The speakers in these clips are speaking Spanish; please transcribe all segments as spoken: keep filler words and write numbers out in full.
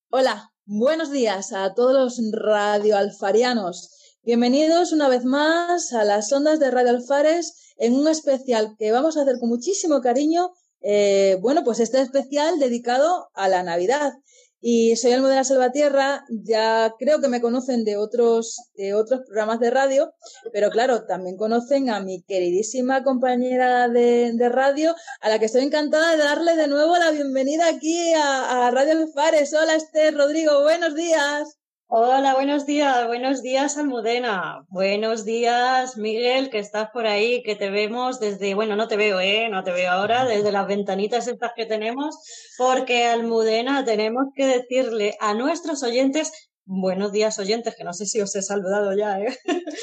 Hola, buenos días a todos los radioalfarianos. Bienvenidos una vez más a las ondas de Radio Alfares en un especial que vamos a hacer con muchísimo cariño. Eh, bueno, pues este especial dedicado a la Navidad. Y soy Almudena Salvatierra, ya creo que me conocen de otros, de otros programas de radio, pero claro, también conocen a mi queridísima compañera de, de radio, a la que estoy encantada de darle de nuevo la bienvenida aquí a, a Radio Alfares. Hola Esther, Rodrigo, buenos días. Hola, buenos días, buenos días Almudena, buenos días Miguel, que estás por ahí, que te vemos desde, bueno, no te veo, ¿eh? No te veo ahora, desde las ventanitas estas que tenemos, porque Almudena tenemos que decirle a nuestros oyentes, buenos días oyentes, que no sé si os he saludado ya, ¿eh?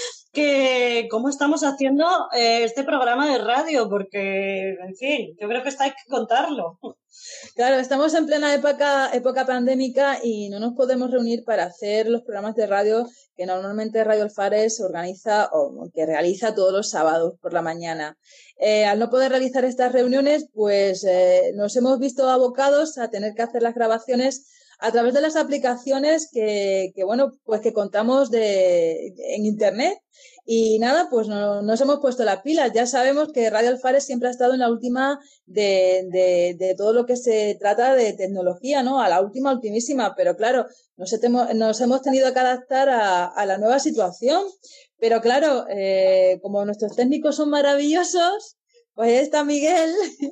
que cómo estamos haciendo eh, este programa de radio, porque, en fin, yo creo que esto hay que contarlo. Claro, estamos en plena época, época pandémica y no nos podemos reunir para hacer los programas de radio que normalmente Radio Alfares organiza o que realiza todos los sábados por la mañana. Eh, al no poder realizar estas reuniones, pues eh, nos hemos visto abocados a tener que hacer las grabaciones a través de las aplicaciones que, que bueno, pues que contamos de, en internet. Y nada, pues no, nos hemos puesto las pilas. Ya sabemos que Radio Alfares siempre ha estado en la última de, de, de todo lo que se trata de tecnología, ¿no? A la última, ultimísima. Pero claro, nos, hemos, nos hemos tenido que adaptar a, a la nueva situación. Pero claro, eh, como nuestros técnicos son maravillosos, pues está Miguel,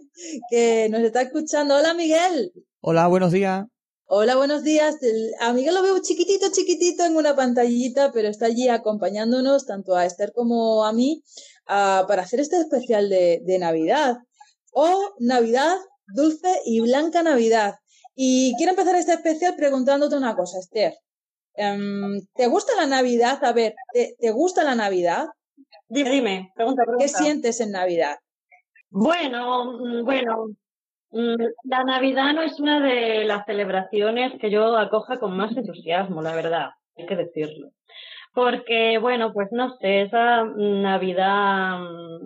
que nos está escuchando. Hola, Miguel. Hola, buenos días. Hola, buenos días. A Miguel lo veo chiquitito, chiquitito en una pantallita, pero está allí acompañándonos tanto a Esther como a mí uh, para hacer este especial de, de Navidad. O Navidad, dulce y blanca Navidad. Y quiero empezar este especial preguntándote una cosa, Esther. Um, ¿Te gusta la Navidad? A ver, ¿te, te gusta la Navidad? Dime, dime, pregunta, pregunta. ¿Qué sientes en Navidad? Bueno, bueno. La Navidad no es una de las celebraciones que yo acoja con más entusiasmo, la verdad, hay que decirlo. Porque, bueno, pues no sé, esa Navidad,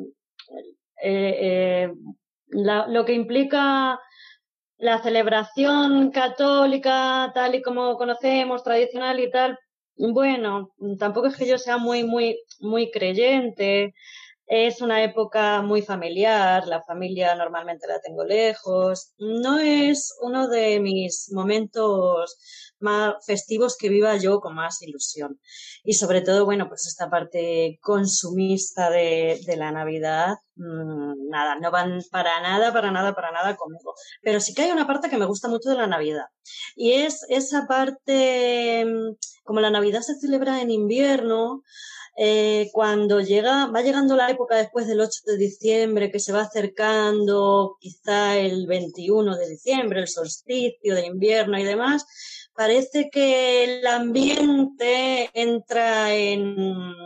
eh, eh, la, lo que implica la celebración católica, tal y como conocemos, tradicional y tal, bueno, tampoco es que yo sea muy, muy, muy creyente. Es una época muy familiar, la familia normalmente la tengo lejos. No es uno de mis momentos más festivos que viva yo con más ilusión. Y sobre todo, bueno, pues esta parte consumista de, de la Navidad, mmm, nada, no van para nada, para nada, para nada conmigo. Pero sí que hay una parte que me gusta mucho de la Navidad. Y es esa parte, como la Navidad se celebra en invierno, Eh, cuando llega, va llegando la época después del ocho de diciembre, que se va acercando quizá el veintiuno de diciembre, el solsticio de invierno y demás, parece que el ambiente entra en,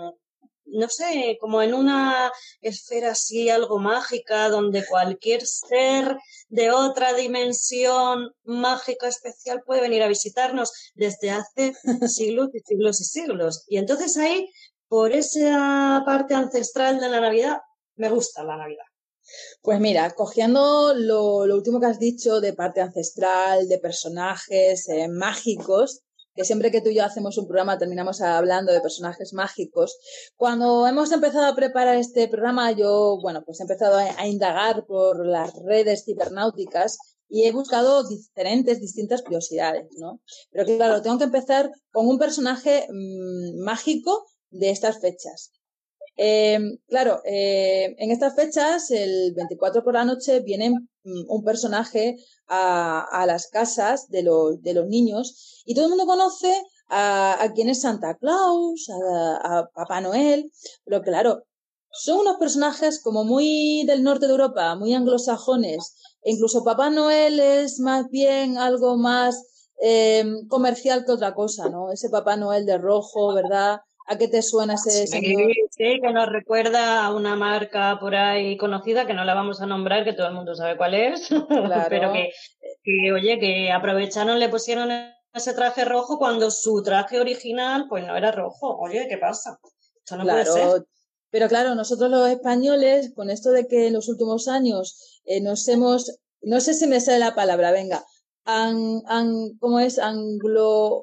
no sé, como en una esfera así algo mágica, donde cualquier ser de otra dimensión mágica especial puede venir a visitarnos desde hace siglos y siglos y siglos. Y entonces ahí, por esa parte ancestral de la Navidad, me gusta la Navidad. Pues mira, cogiendo lo, lo último que has dicho de parte ancestral, de personajes eh, mágicos, que siempre que tú y yo hacemos un programa terminamos hablando de personajes mágicos. Cuando hemos empezado a preparar este programa, yo, bueno, pues he empezado a, a indagar por las redes cibernáuticas y he buscado diferentes, distintas curiosidades, ¿no? Pero que, claro, tengo que empezar con un personaje mmm, mágico de estas fechas. Eh, claro, eh, en estas fechas, el veinticuatro por la noche, viene un personaje a, a las casas de los, de los niños y todo el mundo conoce a, a quién es Santa Claus, a, a Papá Noel, pero claro, son unos personajes como muy del norte de Europa, muy anglosajones, e incluso Papá Noel es más bien algo más eh, comercial que otra cosa, ¿no? Ese Papá Noel de rojo, ¿verdad? ¿A qué te suena ese sí, señor? Sí, que nos recuerda a una marca por ahí conocida, que no la vamos a nombrar, que todo el mundo sabe cuál es, Claro. pero que, que, oye, que aprovecharon, le pusieron ese traje rojo cuando su traje original, pues no era rojo. Oye, ¿qué pasa? Esto no claro. puede ser. Pero claro, nosotros los españoles, con esto de que en los últimos años eh, nos hemos, no sé si me sale la palabra, venga, an, an, ¿cómo es? Anglo...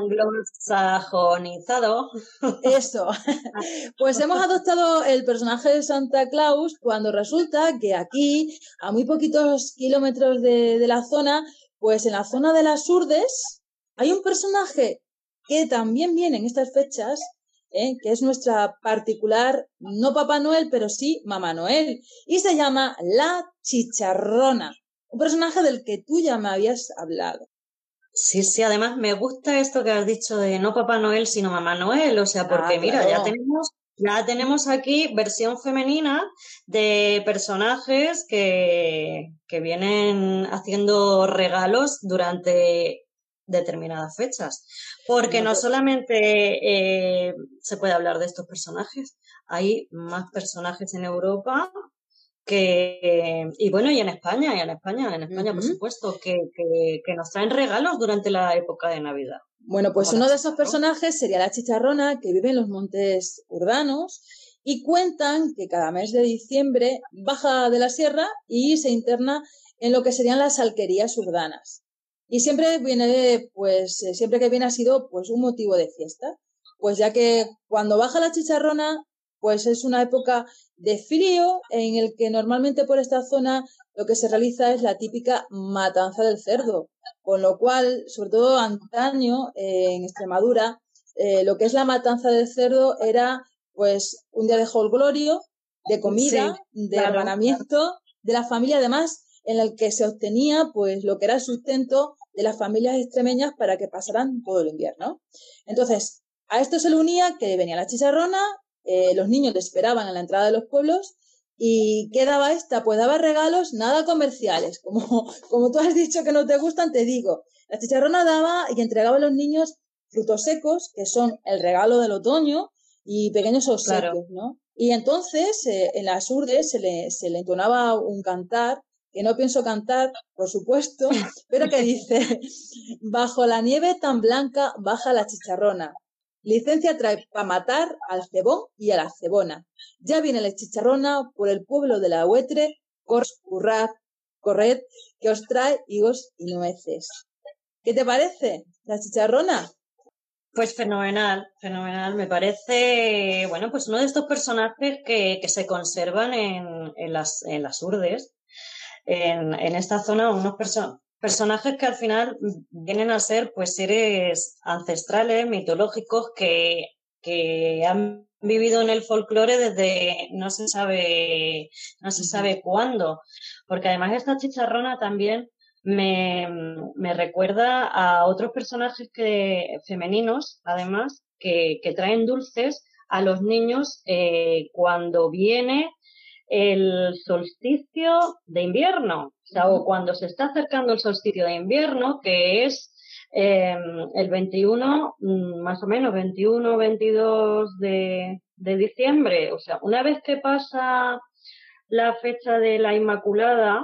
Anglosajonizado. Eso. Pues hemos adoptado el personaje de Santa Claus cuando resulta que aquí, a muy poquitos kilómetros de, de la zona, pues en la zona de las Urdes, hay un personaje que también viene en estas fechas, ¿eh? Que es nuestra particular, no Papá Noel, pero sí Mamá Noel, y se llama la Chicharrona, un personaje del que tú ya me habías hablado. Sí, sí, además me gusta esto que has dicho de no Papá Noel, sino Mamá Noel, o sea, porque Ah, mira, claro. ya tenemos, ya tenemos aquí versión femenina de personajes que, que vienen haciendo regalos durante determinadas fechas. Porque Bueno, no pues, solamente eh, se puede hablar de estos personajes, hay más personajes en Europa que, y bueno, y en España, y en España, en España, por uh-huh. supuesto, que, que, que nos traen regalos durante la época de Navidad. Bueno, pues uno de esos personajes sería la chicharrona, que vive en los montes urdanos, y cuentan que cada mes de diciembre baja de la sierra y se interna en lo que serían las alquerías urdanas. Y siempre viene, pues, siempre que viene ha sido, pues, un motivo de fiesta. Pues ya que cuando baja la chicharrona, pues es una época de frío en el que normalmente por esta zona lo que se realiza es la típica matanza del cerdo, con lo cual, sobre todo antaño, eh, en Extremadura, eh, lo que es la matanza del cerdo era pues un día de jolgorio, de comida, sí, de claro, hermanamiento claro. de la familia, además, en el que se obtenía pues lo que era el sustento de las familias extremeñas para que pasaran todo el invierno. Entonces, a esto se le unía que venía la chicharrona, eh, los niños le esperaban en la entrada de los pueblos. ¿Y qué daba esta? Pues daba regalos nada comerciales. Como, como tú has dicho que no te gustan, te digo. La chicharrona daba y entregaba a los niños frutos secos, que son el regalo del otoño, y pequeños obsequios, claro. ¿No? Y entonces, eh, en las urdes se le, se le entonaba un cantar, que no pienso cantar, por supuesto, pero que dice, bajo la nieve tan blanca baja la chicharrona. Licencia trae para matar al cebón y a la cebona. Ya viene la chicharrona por el pueblo de la Huetre, cors, currad, corred, que os trae higos y nueces. ¿Qué te parece la chicharrona? Pues fenomenal, fenomenal. Me parece, bueno, pues uno de estos personajes que, que se conservan en, en, las, en las urdes, en, en esta zona, unos perso- personajes que al final vienen a ser pues seres ancestrales, mitológicos, que, que han vivido en el folclore desde no se sabe, no se sabe cuándo. Porque además esta chicharrona también me, me recuerda a otros personajes que, femeninos, además, que, que traen dulces a los niños eh, cuando viene el solsticio de invierno, o sea, o cuando se está acercando el solsticio de invierno, que es eh, el veintiuno, más o menos, veintiuno, veintidós de, de diciembre, o sea, una vez que pasa la fecha de la Inmaculada,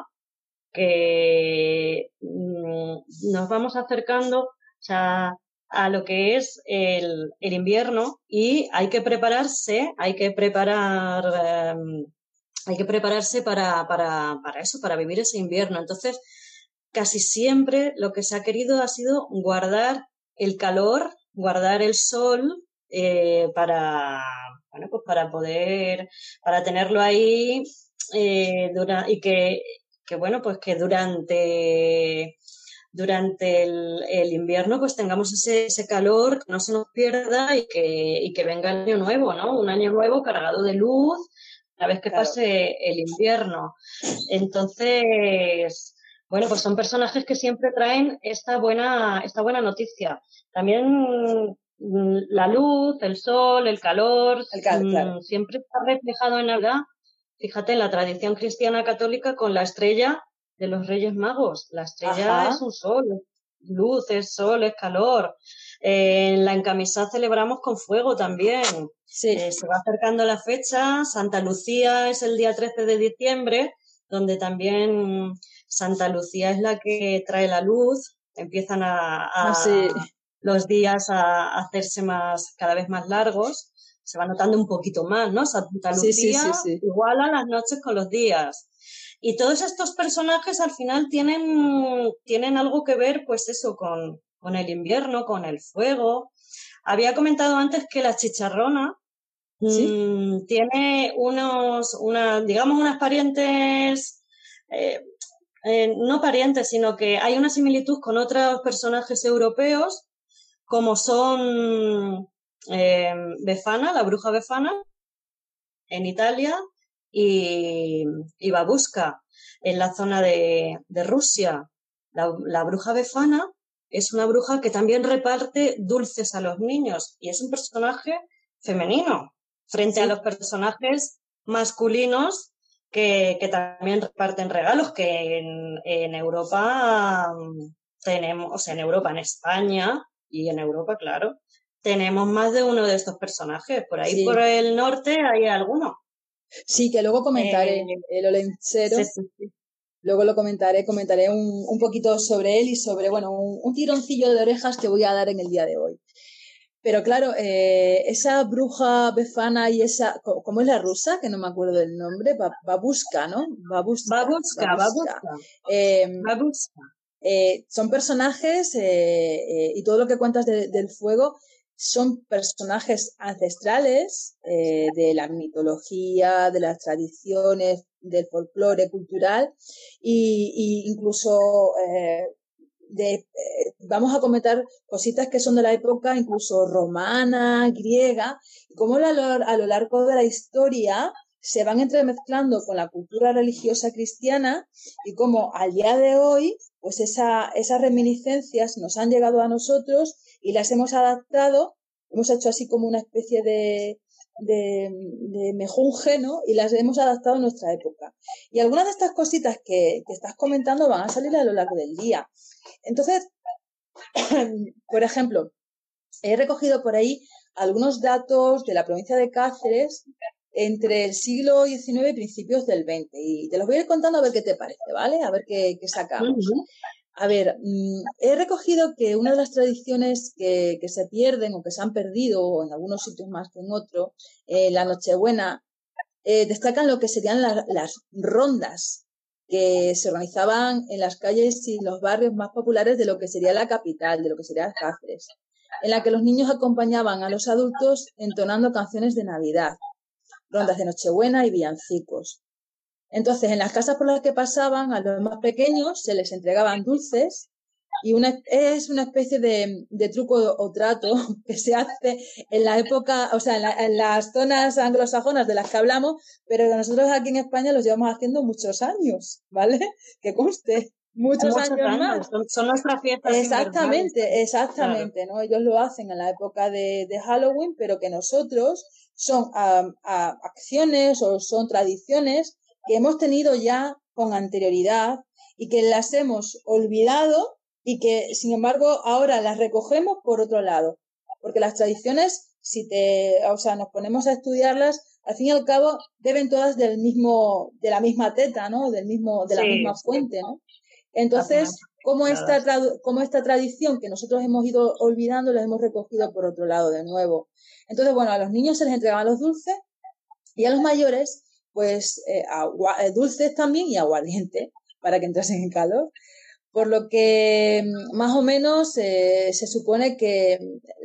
que mmm, nos vamos acercando, o sea, a lo que es el, el invierno, y hay que prepararse, hay que preparar, eh, hay que prepararse para, para, para eso, para vivir ese invierno. Entonces, casi siempre lo que se ha querido ha sido guardar el calor, guardar el sol, eh, para, bueno, pues para poder, para tenerlo ahí, eh, dura, y que, que bueno, pues que durante durante el, el invierno pues tengamos ese, ese calor, que no se nos pierda y que, y que venga el año nuevo, ¿no? Un año nuevo cargado de luz, una vez que claro. pase el invierno. Entonces, bueno, pues son personajes que siempre traen esta buena, esta buena noticia. También la luz, el sol, el calor, el cal, claro. siempre está reflejado en Navidad. Fíjate, en la tradición cristiana católica con la estrella de los Reyes Magos. La estrella Ajá. es un sol, luz, es sol, es calor. Eh, en la encamisada celebramos con fuego también. Sí. Eh, se va acercando la fecha. Santa Lucía es el día trece de diciembre, donde también Santa Lucía es la que trae la luz. Empiezan a, a sí. los días a hacerse más, cada vez más largos. Se va notando un poquito más, ¿no? Santa Lucía sí, sí, sí, sí. iguala las noches con los días. Y todos estos personajes al final tienen, tienen algo que ver, pues eso, con, con el invierno, con el fuego. Había comentado antes que la chicharrona ¿Sí? mmm, tiene unos, una, digamos, unas parientes, eh, eh, no parientes, sino que hay una similitud con otros personajes europeos, como son eh, Befana, la bruja Befana, en Italia, y, y Babushka, en la zona de, de Rusia. La, la bruja Befana es una bruja que también reparte dulces a los niños y es un personaje femenino frente Sí. a los personajes masculinos que, que también reparten regalos, que en, en Europa um, tenemos, o sea, en Europa, en España y en Europa, claro, tenemos más de uno de estos personajes. Por ahí, Sí. por el norte, hay alguno. Sí, que luego comentaré Eh, el olenchero. sí, sí, sí. Luego lo comentaré, comentaré un, un poquito sobre él y sobre, bueno, un, un tironcillo de orejas que voy a dar en el día de hoy. Pero claro, eh, esa bruja Befana y esa, ¿cómo es la rusa? Que no me acuerdo del nombre, Babushka, ¿no? Babushka. Babushka, Babushka. Babushka. Eh, Babushka. eh, son personajes, eh, eh, y todo lo que cuentas de, del fuego, son personajes ancestrales eh, de la mitología, de las tradiciones, del folclore cultural, y, y incluso eh, de, eh, vamos a comentar cositas que son de la época incluso romana, griega, y cómo a lo, a lo largo de la historia se van entremezclando con la cultura religiosa cristiana, y cómo al día de hoy pues esa, esas reminiscencias nos han llegado a nosotros y las hemos adaptado, hemos hecho así como una especie de, de, de mejunje, ¿no? Y las hemos adaptado a nuestra época. Y algunas de estas cositas que, que estás comentando van a salir a lo largo del día. Entonces, por ejemplo, he recogido por ahí algunos datos de la provincia de Cáceres entre el siglo diecinueve y principios del veinte, y te los voy a ir contando a ver qué te parece, ¿vale? A ver qué, qué sacamos. Uh-huh. A ver, mmm, he recogido que una de las tradiciones que, que se pierden o que se han perdido en algunos sitios más que en otros, eh, la Nochebuena, eh, destacan lo que serían la, las rondas que se organizaban en las calles y los barrios más populares de lo que sería la capital, de lo que sería Cáceres, en la que los niños acompañaban a los adultos entonando canciones de Navidad, rondas de Nochebuena y villancicos. Entonces, en las casas por las que pasaban, a los más pequeños se les entregaban dulces, y una, es una especie de, de truco o trato que se hace en la época, o sea, en, la, en las zonas anglosajonas de las que hablamos, pero nosotros aquí en España los llevamos haciendo muchos años, ¿vale? Que conste, muchos, muchos años, años más. Son, son nuestras fiestas. Exactamente, exactamente, claro. ¿No? Ellos lo hacen en la época de, de Halloween, pero que nosotros son um, a, acciones o son tradiciones que hemos tenido ya con anterioridad y que las hemos olvidado, y que, sin embargo, ahora las recogemos por otro lado. Porque las tradiciones, si te, o sea, nos ponemos a estudiarlas, al fin y al cabo, deben todas del mismo, de la misma teta, ¿no? Del mismo, de la sí, misma fuente, ¿no? Entonces, como esta, como esta tradición que nosotros hemos ido olvidando, la hemos recogido por otro lado de nuevo. Entonces, bueno, a los niños se les entregaban los dulces, y a los mayores, pues, eh, agua, eh, dulces también y aguardiente, para que entrasen en calor. Por lo que más o menos eh, se supone que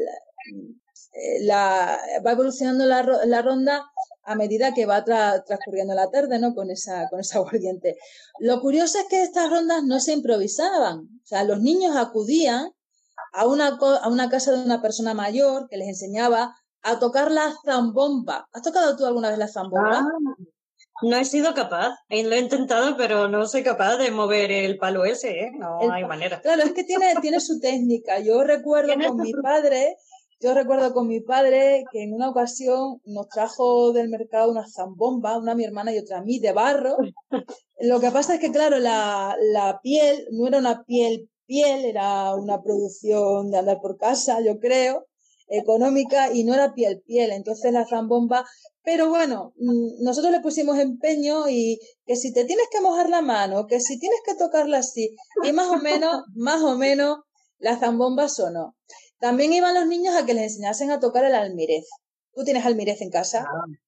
la, la, va evolucionando la, la ronda a medida que va tra, transcurriendo la tarde, ¿no? Con esa, con esa aguardiente. Lo curioso es que estas rondas no se improvisaban. O sea, los niños acudían a una, a una casa de una persona mayor que les enseñaba a tocar la zambomba. ¿Has tocado tú alguna vez la zambomba? Ah. No he sido capaz, lo he intentado, pero no soy capaz de mover el palo ese, ¿eh? No el, hay manera. Claro, es que tiene, tiene su técnica. Yo recuerdo con mi padre, yo recuerdo con mi padre que en una ocasión nos trajo del mercado una zambomba, una a mi hermana y otra a mí, de barro. Lo que pasa es que, claro, la, la piel no era una piel piel, era una producción de andar por casa, yo creo, económica, y no era piel piel. Entonces la zambomba, pero bueno, nosotros le pusimos empeño, y que si te tienes que mojar la mano, que si tienes que tocarla así, y más o menos, más o menos la zambomba sonó. También iban los niños a que les enseñasen a tocar el almirez. ¿Tú tienes almirez en casa?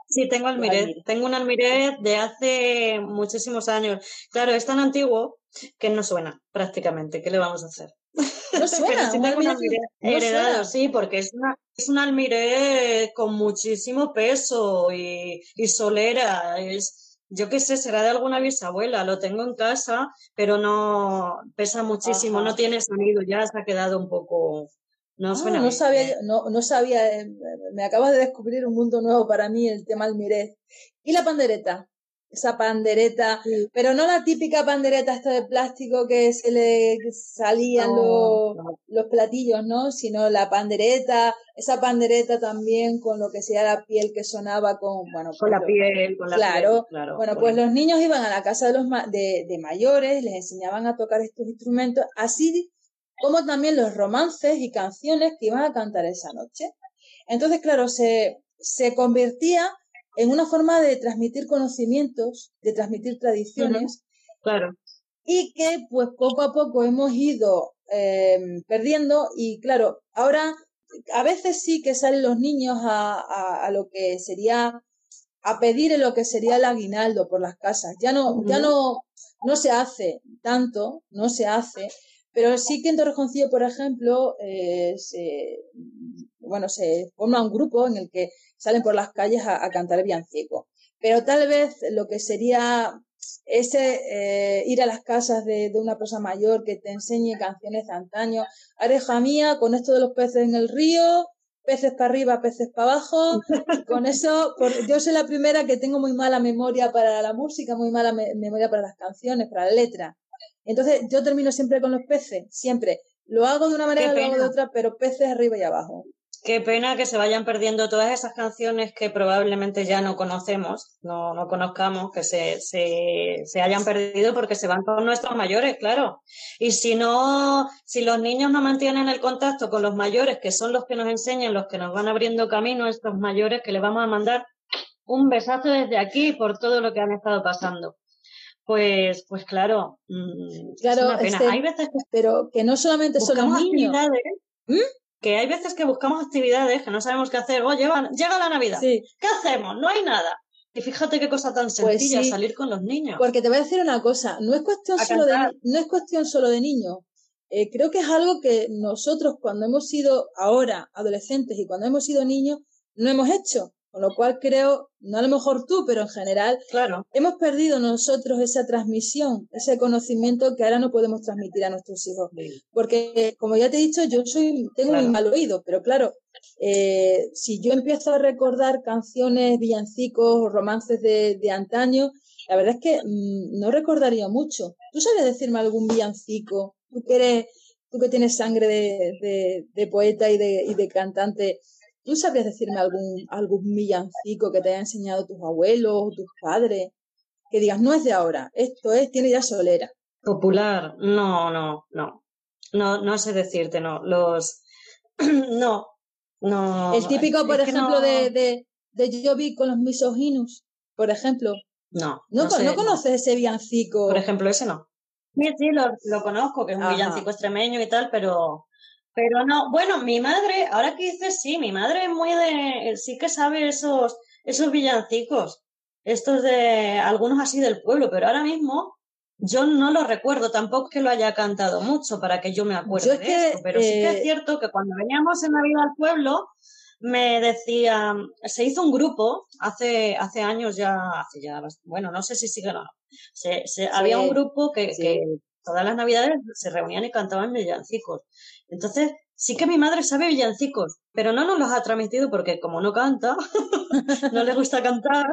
Sí, tengo almirez. Tengo un almirez de hace muchísimos años. Claro, es tan antiguo que no suena prácticamente. ¿Qué le vamos a hacer? No suena, Pero sí un tengo un almirez almirez no, no heredado, suena. sí, porque es una, es un almirez con muchísimo peso y, y solera. Es, yo qué sé, será de alguna bisabuela. Lo tengo en casa, pero no pesa muchísimo, Ajá. no tiene sonido, ya se ha quedado un poco. No Ah, suena no sabía, bien. yo- no, no sabía, eh, me acabas de descubrir un mundo nuevo para mí, el tema almirez. ¿Y la pandereta? Esa pandereta, Sí. pero no la típica pandereta esta de plástico que se le salían No, los, no. los platillos, ¿no? Sino la pandereta, esa pandereta también con lo que sea la piel que sonaba con, bueno, Con pues la lo, piel, con la piel, claro. claro, Bueno, pues bonito. los niños iban a la casa de los ma- de, de mayores, les enseñaban a tocar estos instrumentos, así como también los romances y canciones que iban a cantar esa noche. Entonces, claro, se, se convertía en una forma de transmitir conocimientos, de transmitir Ujú, tradiciones, claro. y que pues poco a poco hemos ido eh, perdiendo y claro, ahora a veces sí que salen los niños a, a, a lo que sería a pedir en lo que sería el aguinaldo por las casas. Ya no, ya Ujú. no, no se hace tanto, no se hace, pero sí que en Torrejoncillo, por ejemplo, eh, se, bueno, se forma un grupo en el que salen por las calles a, a cantar villancico. Pero tal vez lo que sería ese eh, ir a las casas de, de, una persona mayor que te enseñe canciones de antaño, areja mía, con esto de los peces en el río, peces para arriba, peces para abajo, y con eso, por, yo soy la primera que tengo muy mala memoria para la música, muy mala me, memoria para las canciones, para la letra. Entonces yo termino siempre con los peces, siempre. Lo hago de una Qué manera, lo hago de pena. otra, pero peces arriba y abajo. Qué pena que se vayan perdiendo todas esas canciones que probablemente ya no conocemos, no, no conozcamos, que se, se, se hayan perdido porque se van con nuestros mayores, claro. Y si no, si los niños no mantienen el contacto con los mayores, que son los que nos enseñan, los que nos van abriendo camino, estos mayores, que les vamos a mandar un besazo desde aquí por todo lo que han estado pasando. Pues, pues claro, mmm, es Claro, una pena. Hay este, veces que pero que no solamente son los buscamos niños. actividades, ¿Mm? que hay veces que buscamos actividades que no sabemos qué hacer. Oh, llega, llega la Navidad. Sí. ¿Qué hacemos? No hay nada. Y fíjate qué cosa tan Pues sencilla, sí, salir con los niños. porque te voy a decir una cosa, no es cuestión A solo cantar. de, no es cuestión solo de niños. Eh, creo que es algo que nosotros cuando hemos sido ahora adolescentes y cuando hemos sido niños no hemos hecho. Con lo cual creo, no a lo mejor tú, pero en general, Claro. hemos perdido nosotros esa transmisión, ese conocimiento que ahora no podemos transmitir a nuestros hijos. Sí. Porque, como ya te he dicho, yo soy, tengo Claro. muy mal oído, pero claro, eh, si yo empiezo a recordar canciones, villancicos, romances de, de antaño, la verdad es que mmm, no recordaría mucho. ¿Tú sabes decirme algún villancico? Tú que eres, tú que tienes sangre de, de, de poeta y de, y de cantante, ¿tú sabrías decirme algún, algún villancico que te haya enseñado tus abuelos o tus padres? Que digas, no es de ahora, esto es, tiene ya solera. Popular. No, no, no. No, no sé decirte, no. Los. No, El no. típico, por Es que ejemplo, de, no. de, de Yo vi con los misoginos, por ejemplo. No, ¿No, no ¿No sé, no. conoces ese Por villancico? ejemplo, ese no. Sí, sí, lo, lo conozco, que es un Ajá. villancico extremeño y tal, pero, pero no. Bueno, mi madre, ahora que dices, sí, mi madre es muy de, sí que sabe esos, esos villancicos, estos de, algunos así del pueblo, pero ahora mismo yo no lo recuerdo, tampoco que lo haya cantado mucho para que yo me Yo acuerde es de esto, que, pero sí que es eh, cierto que cuando veníamos en Navidad al pueblo, me decía, se hizo un grupo hace, hace años ya, hace ya, bueno, no sé si sigue o no. Se, se, había un sí, grupo que, que sí. todas las navidades se reunían y cantaban villancicos. Entonces, sí que mi madre sabe villancicos, pero no nos los ha transmitido porque como no canta, no le gusta cantar,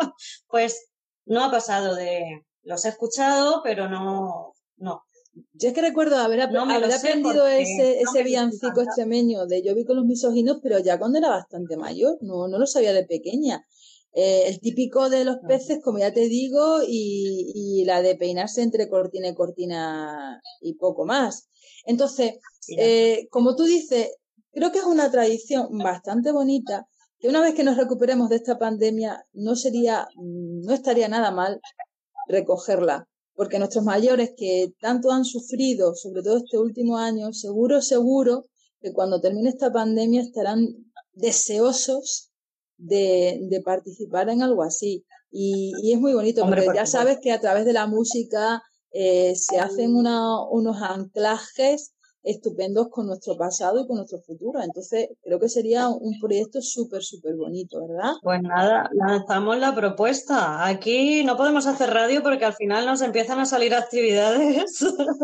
pues no ha pasado de, los he escuchado, pero no, no, Yo es que recuerdo haber, ap- no me lo haber sé aprendido porque ese, no ese me gusta villancico cantar. extremeño de Yo vi con los misóginos, pero ya cuando era bastante mayor, no, no lo sabía de pequeña. Eh, el típico de los peces, como ya te digo, y, y la de peinarse entre cortina y cortina y poco más. Entonces, Y ya está. eh, como tú dices, creo que es una tradición bastante bonita, que una vez que nos recuperemos de esta pandemia, no sería, no estaría nada mal recogerla, porque nuestros mayores que tanto han sufrido, sobre todo este último año, seguro, seguro que cuando termine esta pandemia estarán deseosos de, de participar en algo así. Y, y es muy bonito, Hombre, porque por ya supuesto. sabes que a través de la música eh, se hacen una, unos anclajes estupendos con nuestro pasado y con nuestro futuro. Entonces, creo que sería un proyecto súper, súper bonito, ¿verdad? Pues nada, lanzamos la propuesta. Aquí no podemos hacer radio porque al final nos empiezan a salir actividades.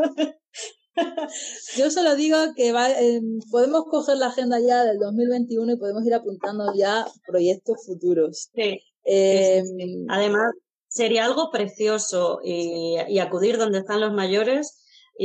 Yo solo digo que va, eh, podemos coger la agenda ya del dos mil veintiuno y podemos ir apuntando ya proyectos futuros. Sí, Eh, sí, sí, sí. Además, sería algo precioso y, y acudir donde están los mayores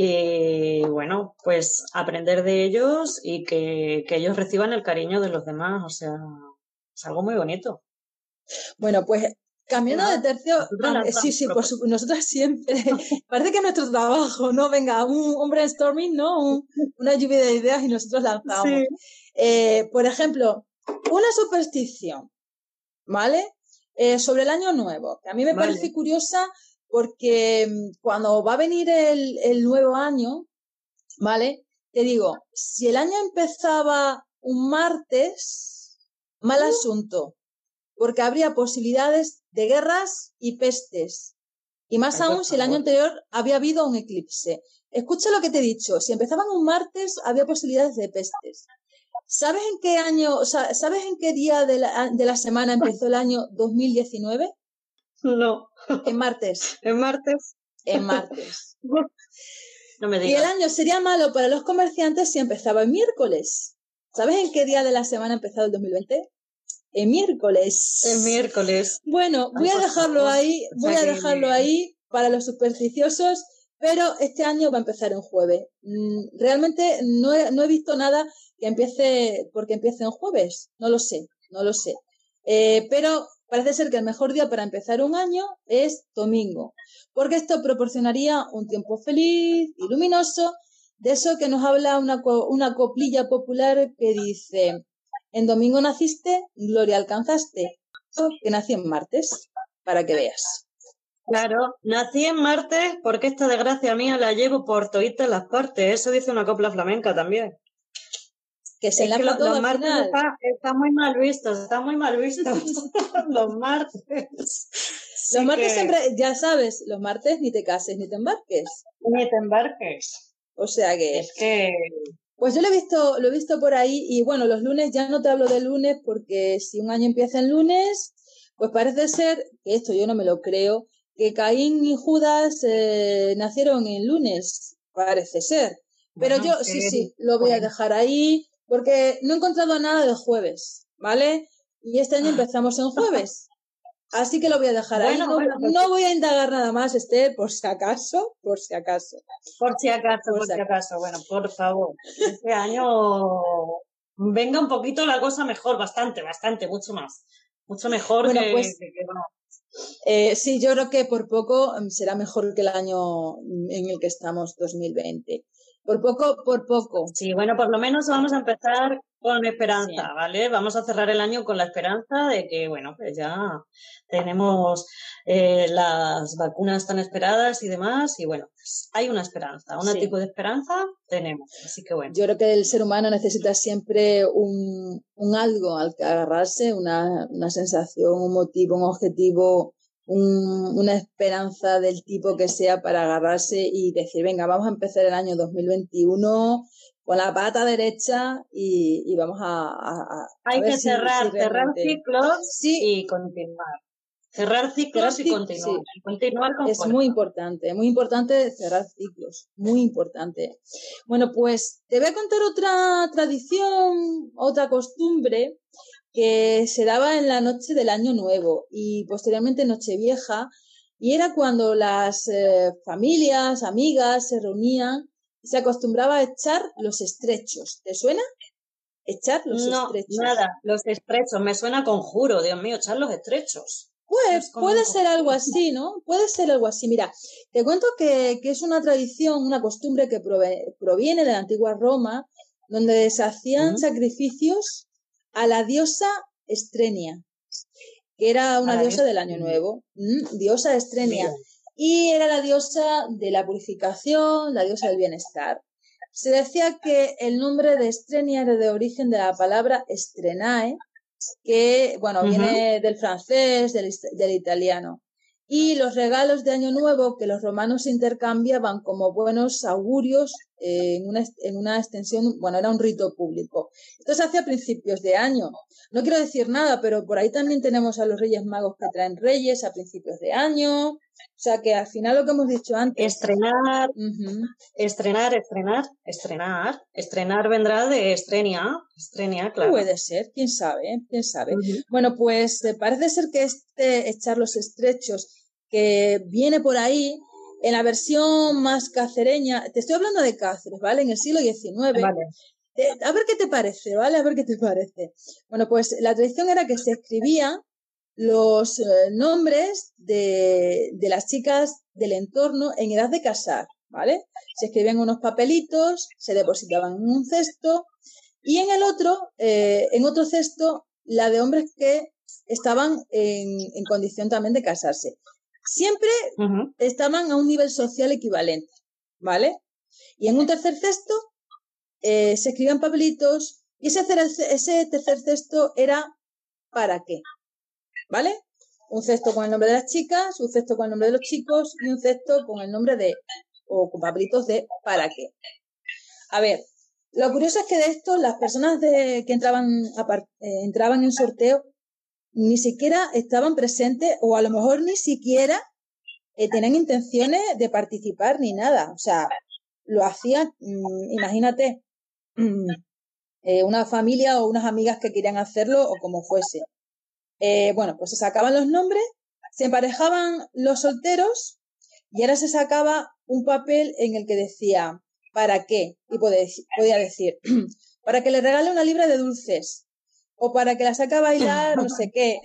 y, bueno, pues aprender de ellos y que, que ellos reciban el cariño de los demás. O sea, es algo muy bonito. Bueno, pues cambiando de tercio, cam- sí, sí, por supuesto, nosotras siempre, parece que es nuestro trabajo, ¿no? Venga, un, un brainstorming, ¿no? Un, una lluvia de ideas y nosotros lanzamos. Sí. Eh, por ejemplo, una superstición, ¿vale? Eh, sobre el año nuevo, que a mí me Vale. parece curiosa porque mm, cuando va a venir el, el nuevo año, ¿vale? Te digo, si el año empezaba un martes, mal asunto, porque habría posibilidades de guerras y pestes. Y más Ay, por aún si el año favor. anterior había habido un eclipse. Escucha lo que te he dicho, si empezaban un martes había posibilidades de pestes. ¿Sabes en qué año, o sea, sabes en qué día de la, de la semana empezó el año dos mil diecinueve? No, En martes, es martes. en martes. No me Y el digas. año sería malo para los comerciantes si empezaba el miércoles. ¿Sabes en qué día de la semana ha empezado el dos mil veinte? El miércoles. Es miércoles. Bueno, voy Ay, a por dejarlo favor. ahí, O voy sea a que- dejarlo ahí para los supersticiosos, pero este año va a empezar en jueves. Mm, Realmente no he, no he visto nada que empiece porque empiece en jueves. No lo sé, no lo sé. Eh, pero parece ser que el mejor día para empezar un año es domingo, porque esto proporcionaría un tiempo feliz y luminoso, de eso que nos habla una, co- una coplilla popular que dice: en domingo naciste, gloria alcanzaste. Que nací en martes, para que veas. Claro, nací en martes porque esta desgracia mía la llevo por toditas las partes. Eso dice una copla flamenca también. Que se Es que enlaza lo- todo los al martes final. están está muy mal vistos, están muy mal vistos los martes. Sí Los martes que- siempre, ya sabes, los martes ni te cases ni te embarques. Ni te embarques. O sea que, Es que pues yo lo he visto, lo he visto por ahí y bueno, los lunes ya no te hablo de lunes porque si un año empieza en lunes, pues parece ser, que esto yo no me lo creo, que Caín y Judas eh, nacieron en lunes, parece ser. Pero Bueno, yo sí, que- sí, lo voy a bueno. dejar ahí porque no he encontrado nada de jueves, ¿vale? Y este año empezamos en jueves. Así que lo voy a dejar ahí. Bueno, No, bueno, pues- no voy a indagar nada más, Esther, por si acaso, por si acaso. Por si acaso, Por por si si acaso. Bueno, por favor. Este año venga un poquito la cosa mejor, bastante, bastante, mucho más. Mucho mejor Bueno, que, pues- que- que- bueno, Eh, sí, yo creo que por poco mm, será mejor que el año en el que estamos, dos mil veinte. Por poco, por poco. Sí, bueno, por lo menos vamos a empezar con esperanza, Sí. ¿vale? Vamos a cerrar el año con la esperanza de que, bueno, pues ya tenemos eh, las vacunas tan esperadas y demás, y bueno, pues hay una esperanza, un Sí. tipo de esperanza tenemos, así que bueno. Yo creo que el ser humano necesita siempre un, un algo al que agarrarse, una, una sensación, un motivo, un objetivo, un- una esperanza del tipo que sea para agarrarse y decir, venga, vamos a empezar el año dos mil veintiuno con la pata derecha y, y vamos a, a- a- a Hay ver que si- cerrar, si cerrar realmente- ciclos Sí. y continuar. Cerrar ciclos Cerrar y cic- continuar. sí. Y continuar con Es fuerza. muy importante, muy importante cerrar ciclos, muy importante. Bueno, pues te voy a contar otra tradición, otra costumbre que se daba en la noche del Año Nuevo y posteriormente Nochevieja, y era cuando las eh, familias, amigas se reunían y se acostumbraba a echar los estrechos. ¿Te suena? Echar los No, estrechos. nada, los estrechos, me suena a conjuro, Dios mío, echar los estrechos. Pues Es como puede un ser algo así, ¿no? Puede ser algo así. Mira, te cuento que, que es una tradición, una costumbre que prove- proviene de la antigua Roma, donde se hacían ¿Mm? sacrificios a la diosa Estrenia, que era una A la diosa diosa del Año Estrenia. Nuevo. Mm, Diosa Estrenia. Bien. Y era la diosa de la purificación, la diosa del bienestar. Se decía que el nombre de Estrenia era de origen de la palabra estrenae, que, bueno, Ujú. viene del francés, del, del italiano. Y los regalos de Año Nuevo que los romanos intercambiaban como buenos augurios eh, en, una, en una extensión, bueno, era un rito público. Esto se hace a principios de año. No quiero decir nada, pero por ahí también tenemos a los Reyes Magos que traen reyes a principios de año. O sea que al final lo que hemos dicho antes. Estrenar, Uh-huh. estrenar, estrenar, estrenar. Estrenar vendrá de estrenia, estrenia, claro. Puede ser, quién sabe, quién sabe. Uh-huh. Bueno, pues eh, parece ser que este echar los estrechos que viene por ahí en la versión más cacereña, te estoy hablando de Cáceres, ¿vale? En el siglo diecinueve. Vale. Eh, a ver qué te parece, ¿vale? A ver qué te parece. Bueno, pues la tradición era que se escribían los eh, nombres de, de las chicas del entorno en edad de casar, ¿vale? Se escribían unos papelitos, se depositaban en un cesto y en el otro, eh, en otro cesto, la de hombres que estaban en, en condición también de casarse. Siempre uh-huh. estaban a un nivel social equivalente, ¿vale? Y en un tercer cesto eh, se escribían papelitos y ese, ese tercer cesto era ¿para qué? ¿Vale? Un cesto con el nombre de las chicas, un cesto con el nombre de los chicos y un cesto con el nombre de, o con papelitos de ¿para qué? A ver, lo curioso es que de esto las personas de, que entraban, a, eh, entraban en sorteo ni siquiera estaban presentes o a lo mejor ni siquiera eh, tenían intenciones de participar ni nada. O sea, lo hacían, mmm, imagínate, mmm, eh, una familia o unas amigas que querían hacerlo o como fuese. Eh, bueno, pues se sacaban los nombres, se emparejaban los solteros y ahora se sacaba un papel en el que decía ¿para qué? Y podía decir para que le regale una libra de dulces o para que la saque a bailar no sé qué.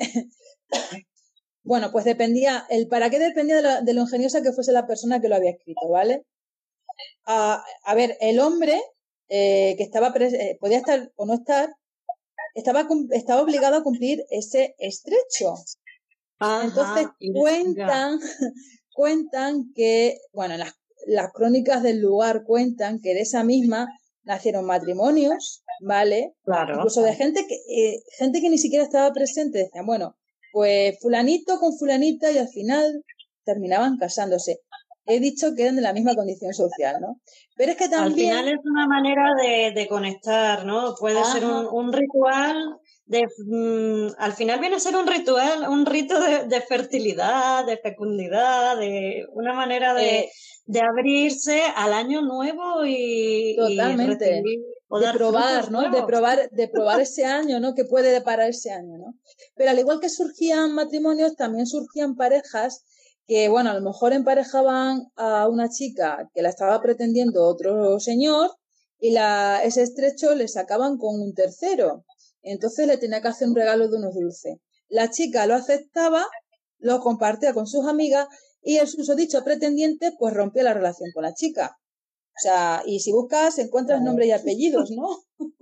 Bueno, pues dependía, el para qué dependía de lo, de lo ingeniosa que fuese la persona que lo había escrito, ¿vale? A, a ver, el hombre eh, que estaba eh, podía estar o no estar, estaba, estaba obligado a cumplir ese estrecho. Ajá, entonces cuentan, cuentan que, bueno, las, las crónicas del lugar cuentan que de esa misma nacieron matrimonios, ¿vale? Claro. Incluso de gente que, eh, gente que ni siquiera estaba presente, decían, bueno, pues fulanito con fulanita y al final terminaban casándose. He dicho que eran de la misma condición social, ¿no? Pero es que también... Al final es una manera de, de conectar, ¿no? Puede Ajá. ser un, un ritual de... Mmm, al final viene a ser un ritual, un rito de, de fertilidad, de fecundidad, de una manera de, eh, de abrirse al año nuevo y... Totalmente. Y recibir, o de dar probar, ¿no? nuevos. De probar, de probar ese año, ¿no? Que puede deparar ese año, ¿no? Pero al igual que surgían matrimonios, también surgían parejas que, bueno, a lo mejor emparejaban a una chica que la estaba pretendiendo otro señor y la, ese estrecho le sacaban con un tercero. Entonces le tenía que hacer un regalo de unos dulces. La chica lo aceptaba, lo compartía con sus amigas y el susodicho pretendiente pues rompía la relación con la chica. O sea, y si buscas encuentras nombres y apellidos, ¿no?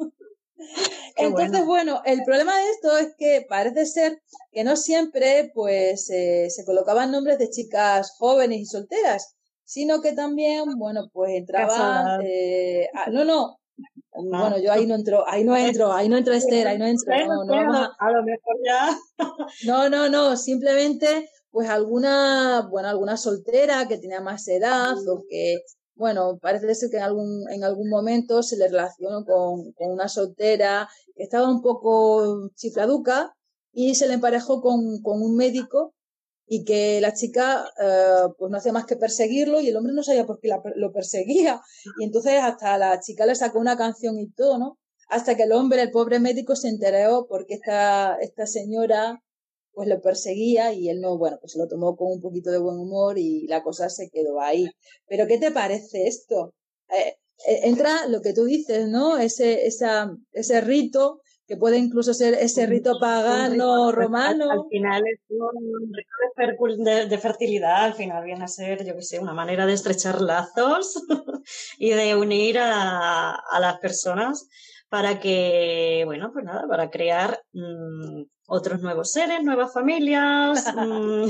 Entonces, bueno. bueno, el problema de esto es que parece ser que no siempre pues eh, se colocaban nombres de chicas jóvenes y solteras, sino que también, bueno, pues entraban... Eh, ah, no, no, bueno, yo ahí no entro, ahí no entro, ahí no entro Esther, ahí no entro, no, no vamos a... A lo mejor ya... No, no, no, simplemente pues alguna, bueno, alguna soltera que tenía más edad o que... Bueno, parece ser que en algún, en algún momento se le relacionó con, con una soltera que estaba un poco chifladuca y se le emparejó con, con un médico y que la chica eh, pues no hacía más que perseguirlo y el hombre no sabía por qué la, lo perseguía. Y entonces hasta la chica le sacó una canción y todo, ¿no? Hasta que el hombre, el pobre médico, se enteró porque esta, esta señora pues lo perseguía y él no, bueno, pues lo tomó con un poquito de buen humor y la cosa se quedó ahí. Pero ¿qué te parece esto? Eh, eh, entra lo que tú dices, ¿no? Ese, esa, ese rito, que puede incluso ser ese rito pagano, rito, romano. Al, al final es un rito de, de fertilidad, al final viene a ser, yo qué sé, una manera de estrechar lazos y de unir a, a las personas para que, bueno, pues nada, para crear mmm, otros nuevos seres, nuevas familias. mmm.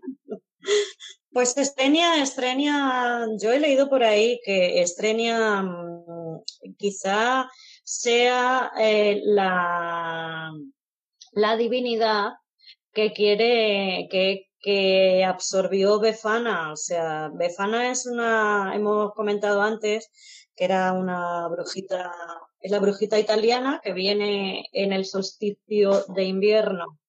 Pues Estrenia, Estrenia, yo he leído por ahí que Estrenia mmm, quizá sea eh, la, la divinidad que quiere, que, que absorbió Befana. O sea, Befana es una, hemos comentado antes, que era una brujita, es la brujita italiana que viene en el solsticio de invierno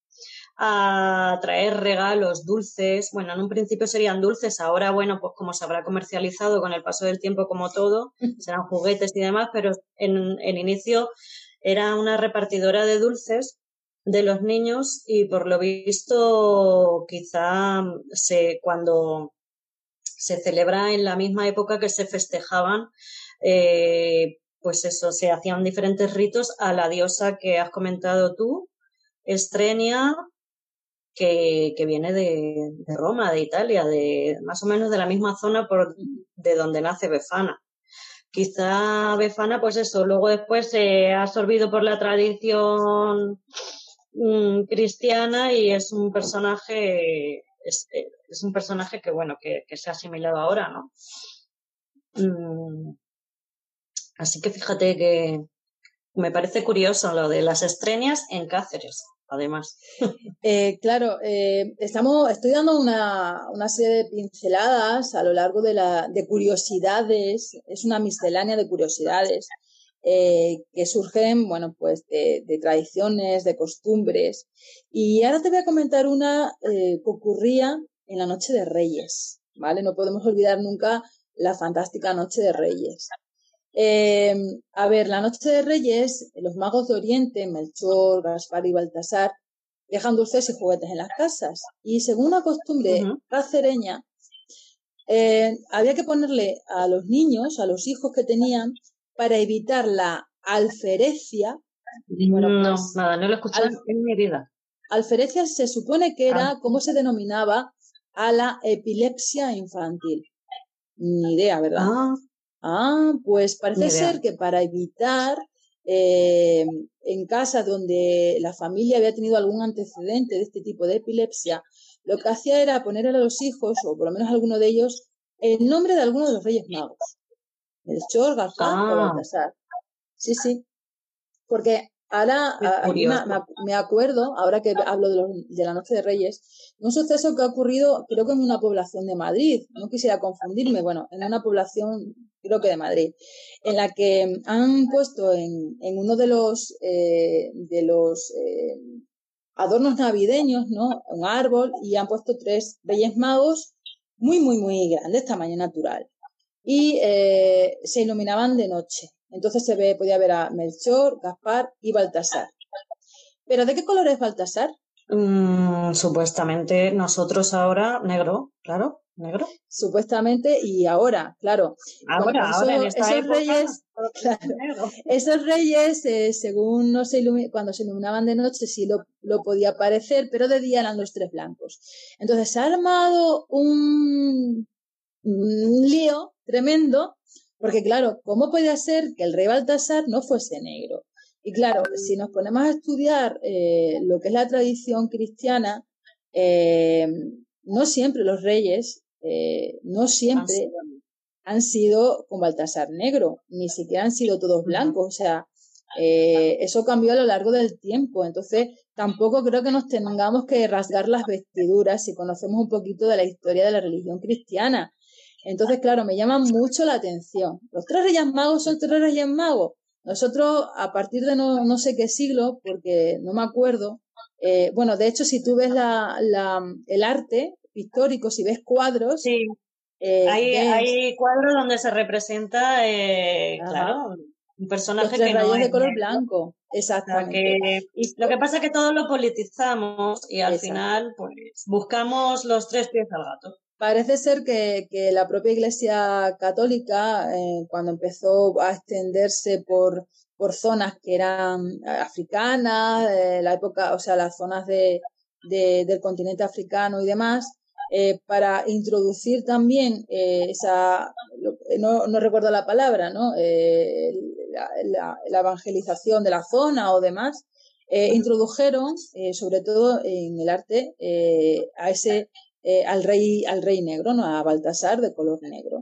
a traer regalos, dulces. Bueno, en un principio serían dulces, ahora, bueno, pues como se habrá comercializado con el paso del tiempo como todo, serán juguetes y demás, pero en el inicio era una repartidora de dulces de los niños y por lo visto quizá se, cuando se celebra en la misma época que se festejaban, eh, pues eso, se hacían diferentes ritos a la diosa que has comentado tú, Estrenia, que, que viene de, de Roma, de Italia, de más o menos de la misma zona por, de donde nace Befana. Quizá Befana, pues eso, luego después se ha absorbido por la tradición mmm, cristiana y es un personaje, es, es un personaje que, bueno, que, que se ha asimilado ahora, ¿no? Mm, así que fíjate que me parece curioso lo de las Estrenias en Cáceres, además. Eh, claro, eh, estamos, estoy dando una, una serie de pinceladas a lo largo de, la, de curiosidades, es una miscelánea de curiosidades eh, que surgen, bueno, pues de, de tradiciones, de costumbres. Y ahora te voy a comentar una eh, que ocurría en la Noche de Reyes, ¿vale? No podemos olvidar nunca la fantástica Noche de Reyes. Eh, a ver, la Noche de Reyes, los magos de Oriente, Melchor, Gaspar y Baltasar, dejan dulces y juguetes en las casas. Y según una costumbre uh-huh. cacereña, eh, había que ponerle a los niños, a los hijos que tenían, para evitar la alferecia. Bueno, no, pues, nada, no lo he escuchado al, en mi vida. Alferecia se supone que era, ah. ¿cómo se denominaba? A la epilepsia infantil. Ni idea, ¿verdad? Ah, ah pues parece ser que para evitar eh, en casa donde la familia había tenido algún antecedente de este tipo de epilepsia, lo que hacía era poner a los hijos, o por lo menos a alguno de ellos, el nombre de alguno de los Reyes Magos. Melchor, Gaspar ah. o Baltasar. Sí, sí. Porque ahora a, a mí me, me acuerdo, ahora que hablo de, los, de la Noche de Reyes, un suceso que ha ocurrido, creo que en una población de Madrid, no quisiera confundirme, bueno, en una población, creo que de Madrid, en la que han puesto en, en uno de los, eh, de los eh, adornos navideños, ¿no? Un árbol, y han puesto tres Reyes Magos muy, muy, muy grandes, tamaño natural, y eh, se iluminaban de noche. Entonces se ve, podía ver a Melchor, Gaspar y Baltasar. ¿Pero de qué color es Baltasar? Mm, supuestamente nosotros ahora, negro, claro, negro. Supuestamente, y ahora, claro. Ahora, bueno, pues ahora eso, en esta esos época, reyes, claro, esos reyes, eh, según no se ilumi- cuando se iluminaban de noche sí lo, lo podía parecer, pero de día eran los tres blancos. Entonces se ha armado un, un lío tremendo. Porque claro, ¿cómo podía ser que el rey Baltasar no fuese negro? Y claro, si nos ponemos a estudiar eh, lo que es la tradición cristiana, eh, no siempre los reyes, eh, no siempre han sido con Baltasar negro, ni siquiera han sido todos blancos. O sea, eh, eso cambió a lo largo del tiempo. Entonces, tampoco creo que nos tengamos que rasgar las vestiduras si conocemos un poquito de la historia de la religión cristiana. Entonces, claro, me llama mucho la atención. Los tres Reyes Magos son tres Reyes Magos. Nosotros, a partir de no, no sé qué siglo, porque no me acuerdo, eh, bueno, de hecho, si tú ves la, la, el arte pictórico, si ves cuadros... Sí, eh, hay, ves... hay cuadros donde se representa, eh, claro, un personaje los tres que rayos no de es color negro. blanco. Exactamente. O sea que, y lo que pasa es que todos lo politizamos y al Exacto. final, pues, buscamos los tres pies al gato. Parece ser que, que la propia Iglesia Católica, eh, cuando empezó a extenderse por, por zonas que eran africanas, eh, la época, o sea, las zonas de, de, del continente africano y demás, eh, para introducir también eh, esa, no, no recuerdo la palabra, ¿no? Eh, la, la, la evangelización de la zona o demás, eh, introdujeron, eh, sobre todo en el arte, eh, a ese Eh, al rey al rey negro, no a Baltasar de color negro.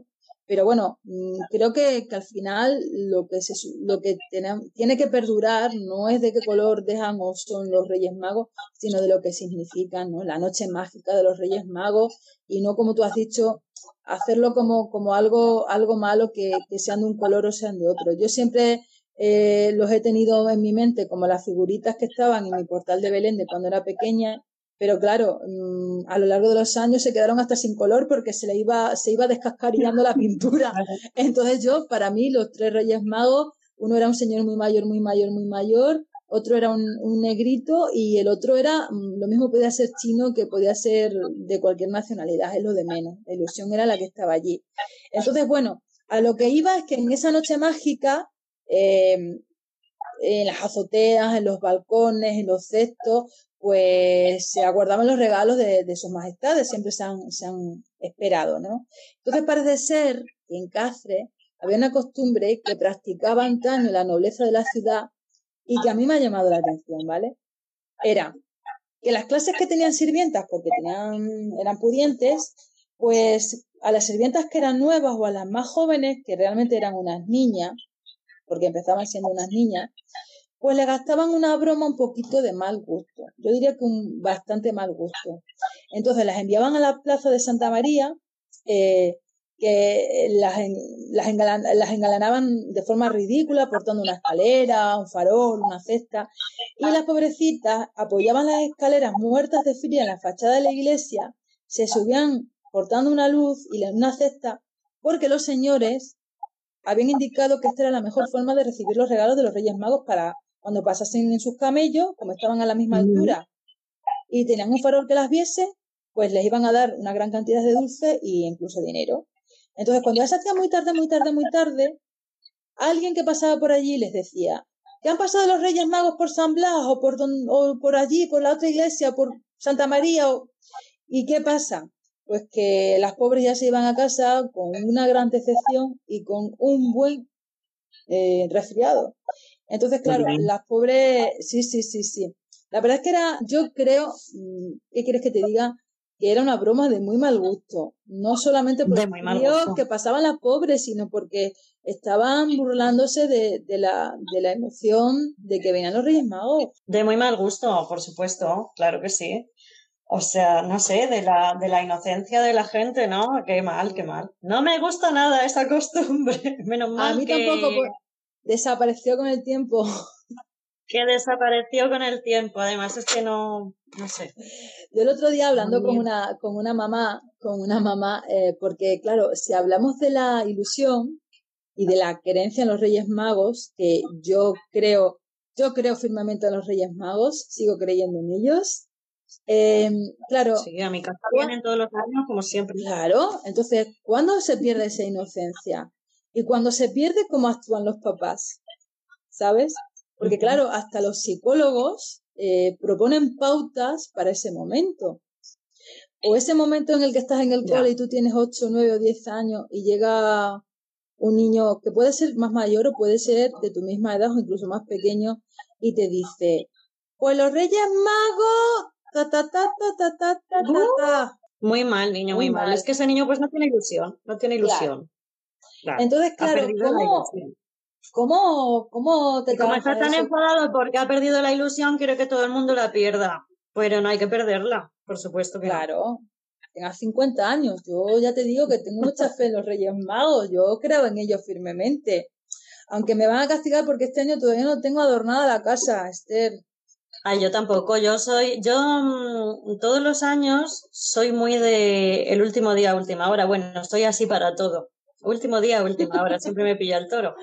Pero bueno, creo que, que al final lo que se, lo que tiene, tiene que perdurar no es de qué color dejan o son los Reyes Magos, sino de lo que significan, ¿no? La noche mágica de los Reyes Magos, y no, como tú has dicho, hacerlo como, como algo, algo malo que, que sean de un color o sean de otro. Yo siempre eh, los he tenido en mi mente como las figuritas que estaban en mi portal de Belén de cuando era pequeña. Pero claro, mmm, a lo largo de los años se quedaron hasta sin color porque se le iba, se iba descascarillando la pintura. Entonces yo, para mí, los tres Reyes Magos, uno era un señor muy mayor, muy mayor, muy mayor, otro era un, un negrito y el otro era, mmm, lo mismo podía ser chino que podía ser de cualquier nacionalidad, es lo de menos. La ilusión era la que estaba allí. Entonces, bueno, a lo que iba es que en esa noche mágica, eh, en las azoteas, en los balcones, en los cestos, pues se aguardaban los regalos de, de sus majestades, siempre se han, se han esperado, ¿no? Entonces parece ser que en Cáceres había una costumbre que practicaba antaño la nobleza de la ciudad y que a mí me ha llamado la atención, ¿vale? Era que las clases que tenían sirvientas, porque tenían, eran pudientes, pues a las sirvientas que eran nuevas o a las más jóvenes, que realmente eran unas niñas, porque empezaban siendo unas niñas, pues le gastaban una broma un poquito de mal gusto. Yo diría que un bastante mal gusto. Entonces las enviaban a la plaza de Santa María, eh, que las, las, engalan, las engalanaban de forma ridícula, portando una escalera, un farol, una cesta, y las pobrecitas apoyaban las escaleras muertas de frío en la fachada de la iglesia, se subían portando una luz y una cesta, porque los señores habían indicado que esta era la mejor forma de recibir los regalos de los Reyes Magos para cuando pasasen en sus camellos, como estaban a la misma altura y tenían un farol que las viese, pues les iban a dar una gran cantidad de dulces e incluso dinero. Entonces, cuando ya se hacía muy tarde, muy tarde, muy tarde, alguien que pasaba por allí les decía, ¿qué han pasado los Reyes Magos por San Blas o por, don, o por allí, por la otra iglesia, por Santa María? O... ¿Y qué pasa? Pues que las pobres ya se iban a casa con una gran decepción y con un buen eh, resfriado. Entonces, claro, las pobres, sí, sí, sí, sí. La verdad es que era, yo creo, ¿qué quieres que te diga? Que era una broma de muy mal gusto. No solamente por el frío que pasaban las pobres, sino porque estaban burlándose de, de, la, de la emoción de que venían los Reyes Magos. De muy mal gusto, por supuesto, claro que sí. O sea, no sé, de la, de la inocencia de la gente, ¿no? Qué mal, qué mal. No me gusta nada esa costumbre. Menos mal A mí que... tampoco, pues, desapareció con el tiempo. Que desapareció con el tiempo, además es que no, no sé. Yo el otro día hablando con una, con una mamá, con una mamá, eh, porque claro, si hablamos de la ilusión y de la creencia en los Reyes Magos, que yo creo, yo creo firmemente en los Reyes Magos, sigo creyendo en ellos. Eh, claro. Sí, a mi casa vienen todos los años, como siempre. Claro, entonces, ¿cuándo se pierde esa inocencia? Y cuando se pierde, ¿cómo actúan los papás? ¿Sabes? Porque uh-huh. claro, hasta los psicólogos eh, proponen pautas para ese momento. O ese momento en el que estás en el cole y tú tienes ocho, nueve o diez años y llega un niño que puede ser más mayor o puede ser de tu misma edad o incluso más pequeño y te dice, pues los Reyes Magos, ta ta ta ta ta ta ta ta. ta. Muy mal, niño, muy, muy mal. mal. Es que ese niño pues no tiene ilusión, no tiene ilusión. Claro. Claro. Entonces, claro, ¿cómo, ¿cómo, cómo te y como está tan eso? enfadado porque ha perdido la ilusión, quiere que todo el mundo la pierda. Pero no hay que perderla, por supuesto que claro. no. Tengas cincuenta años, yo ya te digo que tengo mucha fe en los Reyes Magos, yo creo en ellos firmemente. Aunque me van a castigar porque este año todavía no tengo adornada la casa, Esther. Ay, yo tampoco, yo soy, yo mmm, todos los años soy muy de el último día, última hora, bueno, estoy así para todo, último día, última hora, siempre me pilla el toro.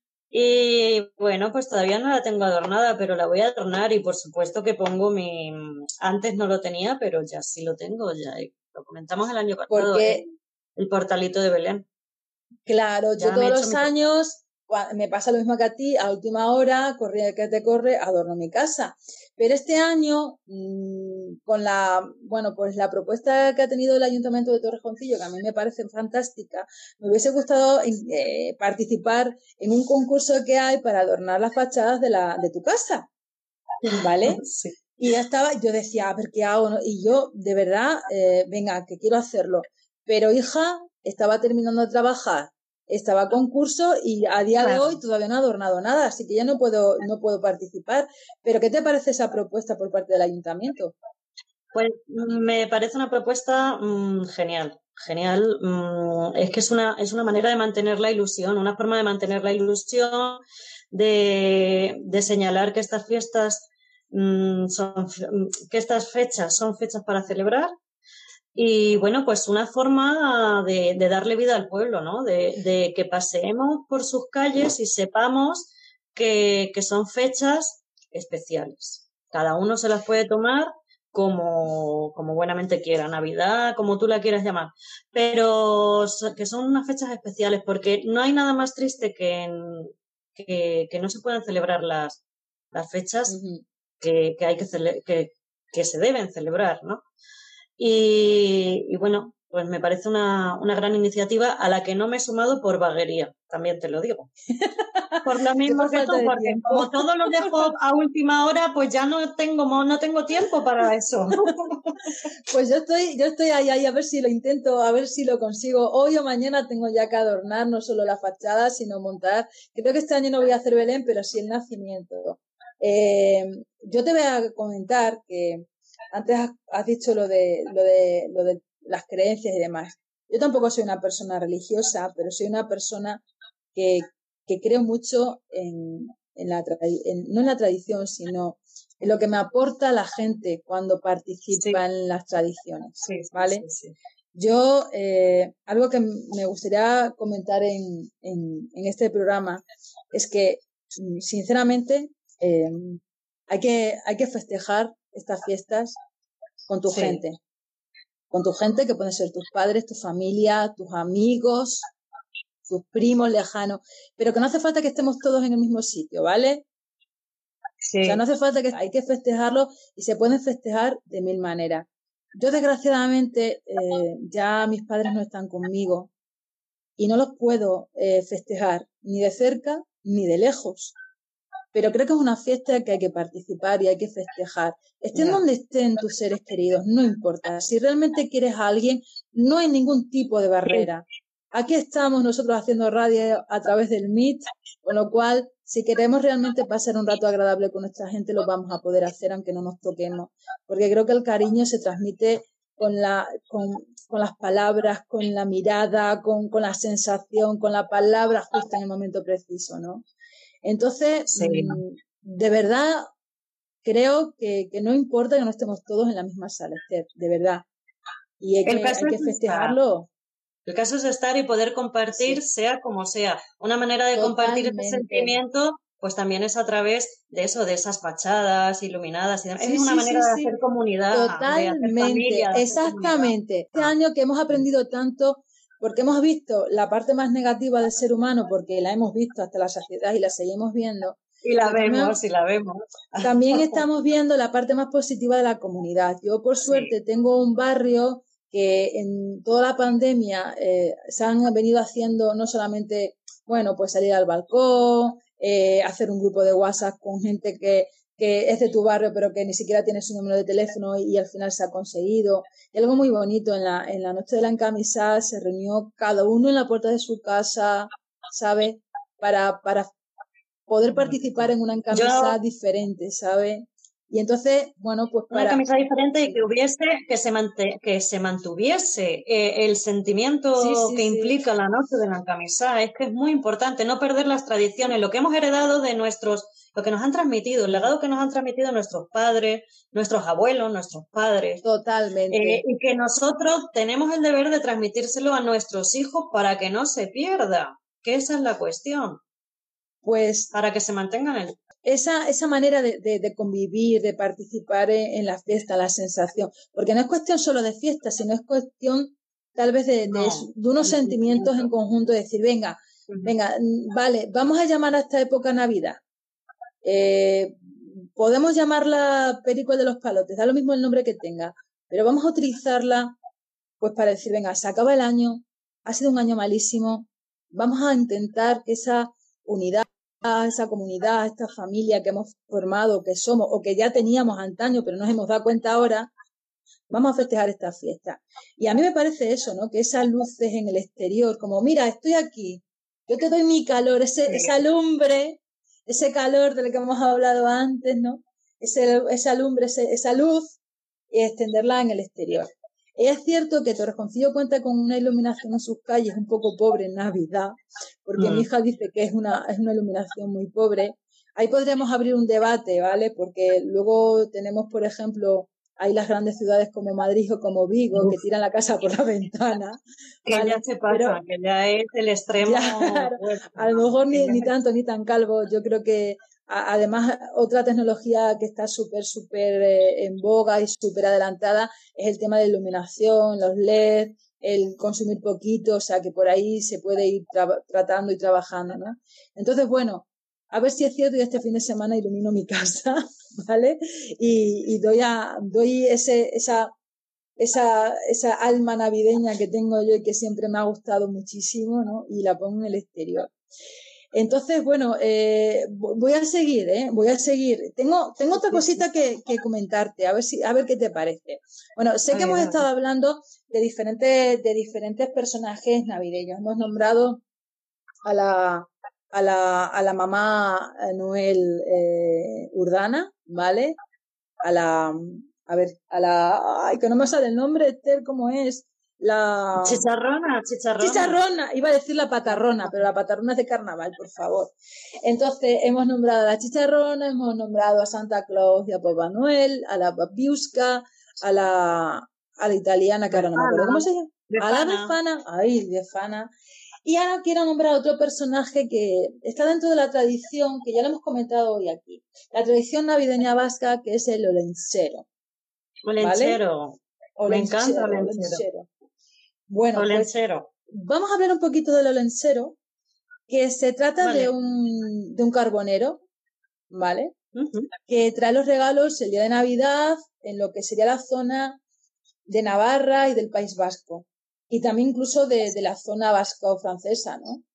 Y bueno, pues todavía no la tengo adornada, pero la voy a adornar y por supuesto que pongo mi, antes no lo tenía, pero ya sí lo tengo, ya lo comentamos el año pasado, porque el, el portalito de Belén. Claro, yo todos los años me pasa lo mismo que a ti, a última hora, corre que te corre, adorno mi casa. Pero este año, mmm, con la, bueno, pues la propuesta que ha tenido el Ayuntamiento de Torrejoncillo, que a mí me parece fantástica, me hubiese gustado eh, participar en un concurso que hay para adornar las fachadas de la, de tu casa, ¿vale? Sí. Y ya estaba, yo decía, a ver qué hago, ¿no? Y yo, de verdad, eh, venga, que quiero hacerlo. Pero hija, estaba terminando de trabajar, estaba con curso y a día claro. de hoy todavía no ha adornado nada, así que ya no puedo, no puedo participar. ¿Pero qué te parece esa propuesta por parte del ayuntamiento? Pues me parece una propuesta mmm, genial, genial. Mmm, es que es una, es una manera de mantener la ilusión, una forma de mantener la ilusión, de, de señalar que estas fiestas mmm, son, que estas fechas son fechas para celebrar. Y bueno, pues una forma de, de darle vida al pueblo, ¿no? De, de que paseemos por sus calles y sepamos que, que son fechas especiales. Cada uno se las puede tomar como, como buenamente quiera, Navidad, como tú la quieras llamar, pero que son unas fechas especiales porque no hay nada más triste que, en, que, que no se puedan celebrar las, las fechas uh-huh. que, que, hay que, cele- que, que se deben celebrar, ¿no? Y, y bueno, pues me parece una, una gran iniciativa a la que no me he sumado por vaguería, también te lo digo. Por lo mismo que tú, porque como todo lo dejo a última hora, pues ya no tengo, no tengo tiempo para eso. Pues yo estoy, yo estoy ahí, ahí a ver si lo intento, a ver si lo consigo. Hoy o mañana tengo ya que adornar no solo la fachada, sino montar. Creo que este año no voy a hacer Belén, pero sí el nacimiento. Eh, yo te voy a comentar que antes has, has dicho lo de, lo de, lo de las creencias y demás. Yo tampoco soy una persona religiosa, pero soy una persona que, que creo mucho en, en la, en, no en la tradición, sino en lo que me aporta la gente cuando participa sí. en las tradiciones, sí, ¿vale? Sí, sí. Yo, eh, algo que me gustaría comentar en, en, en este programa es que, sinceramente, eh, hay que, hay que festejar estas fiestas con tu sí. gente, con tu gente que pueden ser tus padres, tu familia, tus amigos, tus primos lejanos, pero que no hace falta que estemos todos en el mismo sitio, ¿vale? Sí. O sea, no hace falta que hay que festejarlo y se pueden festejar de mil maneras. Yo, desgraciadamente, eh, ya mis padres no están conmigo y no los puedo eh, festejar ni de cerca ni de lejos. Pero creo que es una fiesta que hay que participar y hay que festejar. Estén yeah. donde estén tus seres queridos, no importa. Si realmente quieres a alguien, no hay ningún tipo de barrera. Aquí estamos nosotros haciendo radio a través del Meet, con lo cual, si queremos realmente pasar un rato agradable con nuestra gente, lo vamos a poder hacer aunque no nos toquemos. Porque creo que el cariño se transmite con, la, con, con las palabras, con la mirada, con, con la sensación, con la palabra justa en el momento preciso, ¿no? Entonces, sí. de verdad, creo que, que no importa que no estemos todos en la misma sala, Esther, de verdad. Y hay que, hay que festejarlo. El caso es estar y poder compartir, sí. sea como sea. Una manera de Totalmente. compartir ese sentimiento, pues también es a través de eso, de esas fachadas iluminadas. Y demás. Sí, es una sí, manera sí, de sí. hacer comunidad. Totalmente, de hacer familia, de exactamente. Hacer este ah. año que hemos aprendido tanto, porque hemos visto la parte más negativa del ser humano, porque la hemos visto hasta la saciedad y la seguimos viendo. Y la vemos, también, y la vemos. También estamos viendo la parte más positiva de la comunidad. Yo, por suerte, sí. tengo un barrio que en toda la pandemia eh, se han venido haciendo no solamente, bueno, pues salir al balcón, eh, hacer un grupo de WhatsApp con gente que, que es de tu barrio pero que ni siquiera tiene su número de teléfono y, y al final se ha conseguido. Y algo muy bonito, en la, en la noche de la encamisada se reunió cada uno en la puerta de su casa, ¿sabes? Para, para poder participar en una encamisada Yo... diferente, ¿sabes? Y entonces, bueno, pues para... Una camisa diferente y que hubiese, que se, mante, que se mantuviese eh, el sentimiento sí, sí, que sí. implica la noche de la encamisada. Es que es muy importante no perder las tradiciones, lo que hemos heredado de nuestros, lo que nos han transmitido, el legado que nos han transmitido nuestros padres, nuestros abuelos, nuestros padres. Totalmente. Eh, y que nosotros tenemos el deber de transmitírselo a nuestros hijos para que no se pierda, que esa es la cuestión. Pues... Para que se mantengan en el... Esa, esa manera de, de, de convivir, de participar en, en la fiesta, la sensación, porque no es cuestión solo de fiesta, sino es cuestión tal vez de, de, no, de unos sentimientos en conjunto, de decir, venga, uh-huh. venga, vale, vamos a llamar a esta época Navidad. Eh, podemos llamarla Perico de los Palotes, da lo mismo el nombre que tenga, pero vamos a utilizarla pues para decir, venga, se acaba el año, ha sido un año malísimo, vamos a intentar que esa unidad, a esa comunidad, a esta familia que hemos formado, que somos o que ya teníamos antaño pero nos hemos dado cuenta ahora, vamos a festejar esta fiesta. Y a mí me parece eso, ¿no? Que esas luces en el exterior, como, mira, estoy aquí, yo te doy mi calor, ese, esa lumbre, ese calor del que hemos hablado antes, ¿no? Ese, esa lumbre, ese, esa luz, y extenderla en el exterior. Es cierto que Torrejoncillo cuenta con una iluminación en sus calles un poco pobre en Navidad, porque mm. mi hija dice que es una, es una iluminación muy pobre. Ahí podríamos abrir un debate, ¿vale? Porque luego tenemos, por ejemplo, hay las grandes ciudades como Madrid o como Vigo, Uf. que tiran la casa por la ventana. Que ¿vale? ya se pasa, Pero, que ya es el extremo. Ya, a lo mejor ni, ni tanto ni tan calvo. Yo creo que a, además otra tecnología que está súper, súper eh, en boga y súper adelantada es el tema de iluminación, los L E D, el consumir poquito, o sea que por ahí se puede ir tra- tratando y trabajando, ¿no? Entonces, bueno, a ver si es cierto y este fin de semana ilumino mi casa, ¿vale? Y, y doy a, doy ese, esa, esa, esa alma navideña que tengo yo y que siempre me ha gustado muchísimo, ¿no? Y la pongo en el exterior. Entonces, bueno, eh, voy a seguir, ¿eh? Voy a seguir. Tengo, tengo otra cosita que, que comentarte, a ver si, a ver qué te parece. Bueno, sé que hemos estado hablando de diferentes, de diferentes personajes navideños. Hemos nombrado a la, a la, a la mamá Noel eh, Urdana, ¿vale? A la, a ver, a la, ay, que no me sale el nombre, Esther, ¿cómo es? La... Chicharrona, chicharrona. Chicharrona, iba a decir la patarrona, pero la patarrona es de carnaval, por favor. Entonces, hemos nombrado a la chicharrona, hemos nombrado a Santa Claus y a Papá Noel, a la Babiuska, a la, a la italiana, que ahora no me acuerdo cómo se llama. A la Befana, ay, Befana. Y ahora quiero nombrar a otro personaje que está dentro de la tradición, que ya lo hemos comentado hoy aquí. La tradición navideña vasca, que es el olentzero. Olentzero. ¿Vale? Me encanta el olentzero. Bueno, pues vamos a hablar un poquito del olentzero, que se trata vale. de un de un carbonero, ¿vale? Uh-huh. Que trae los regalos el día de Navidad en lo que sería la zona de Navarra y del País Vasco, y también incluso de, de la zona vasca o francesa, ¿no?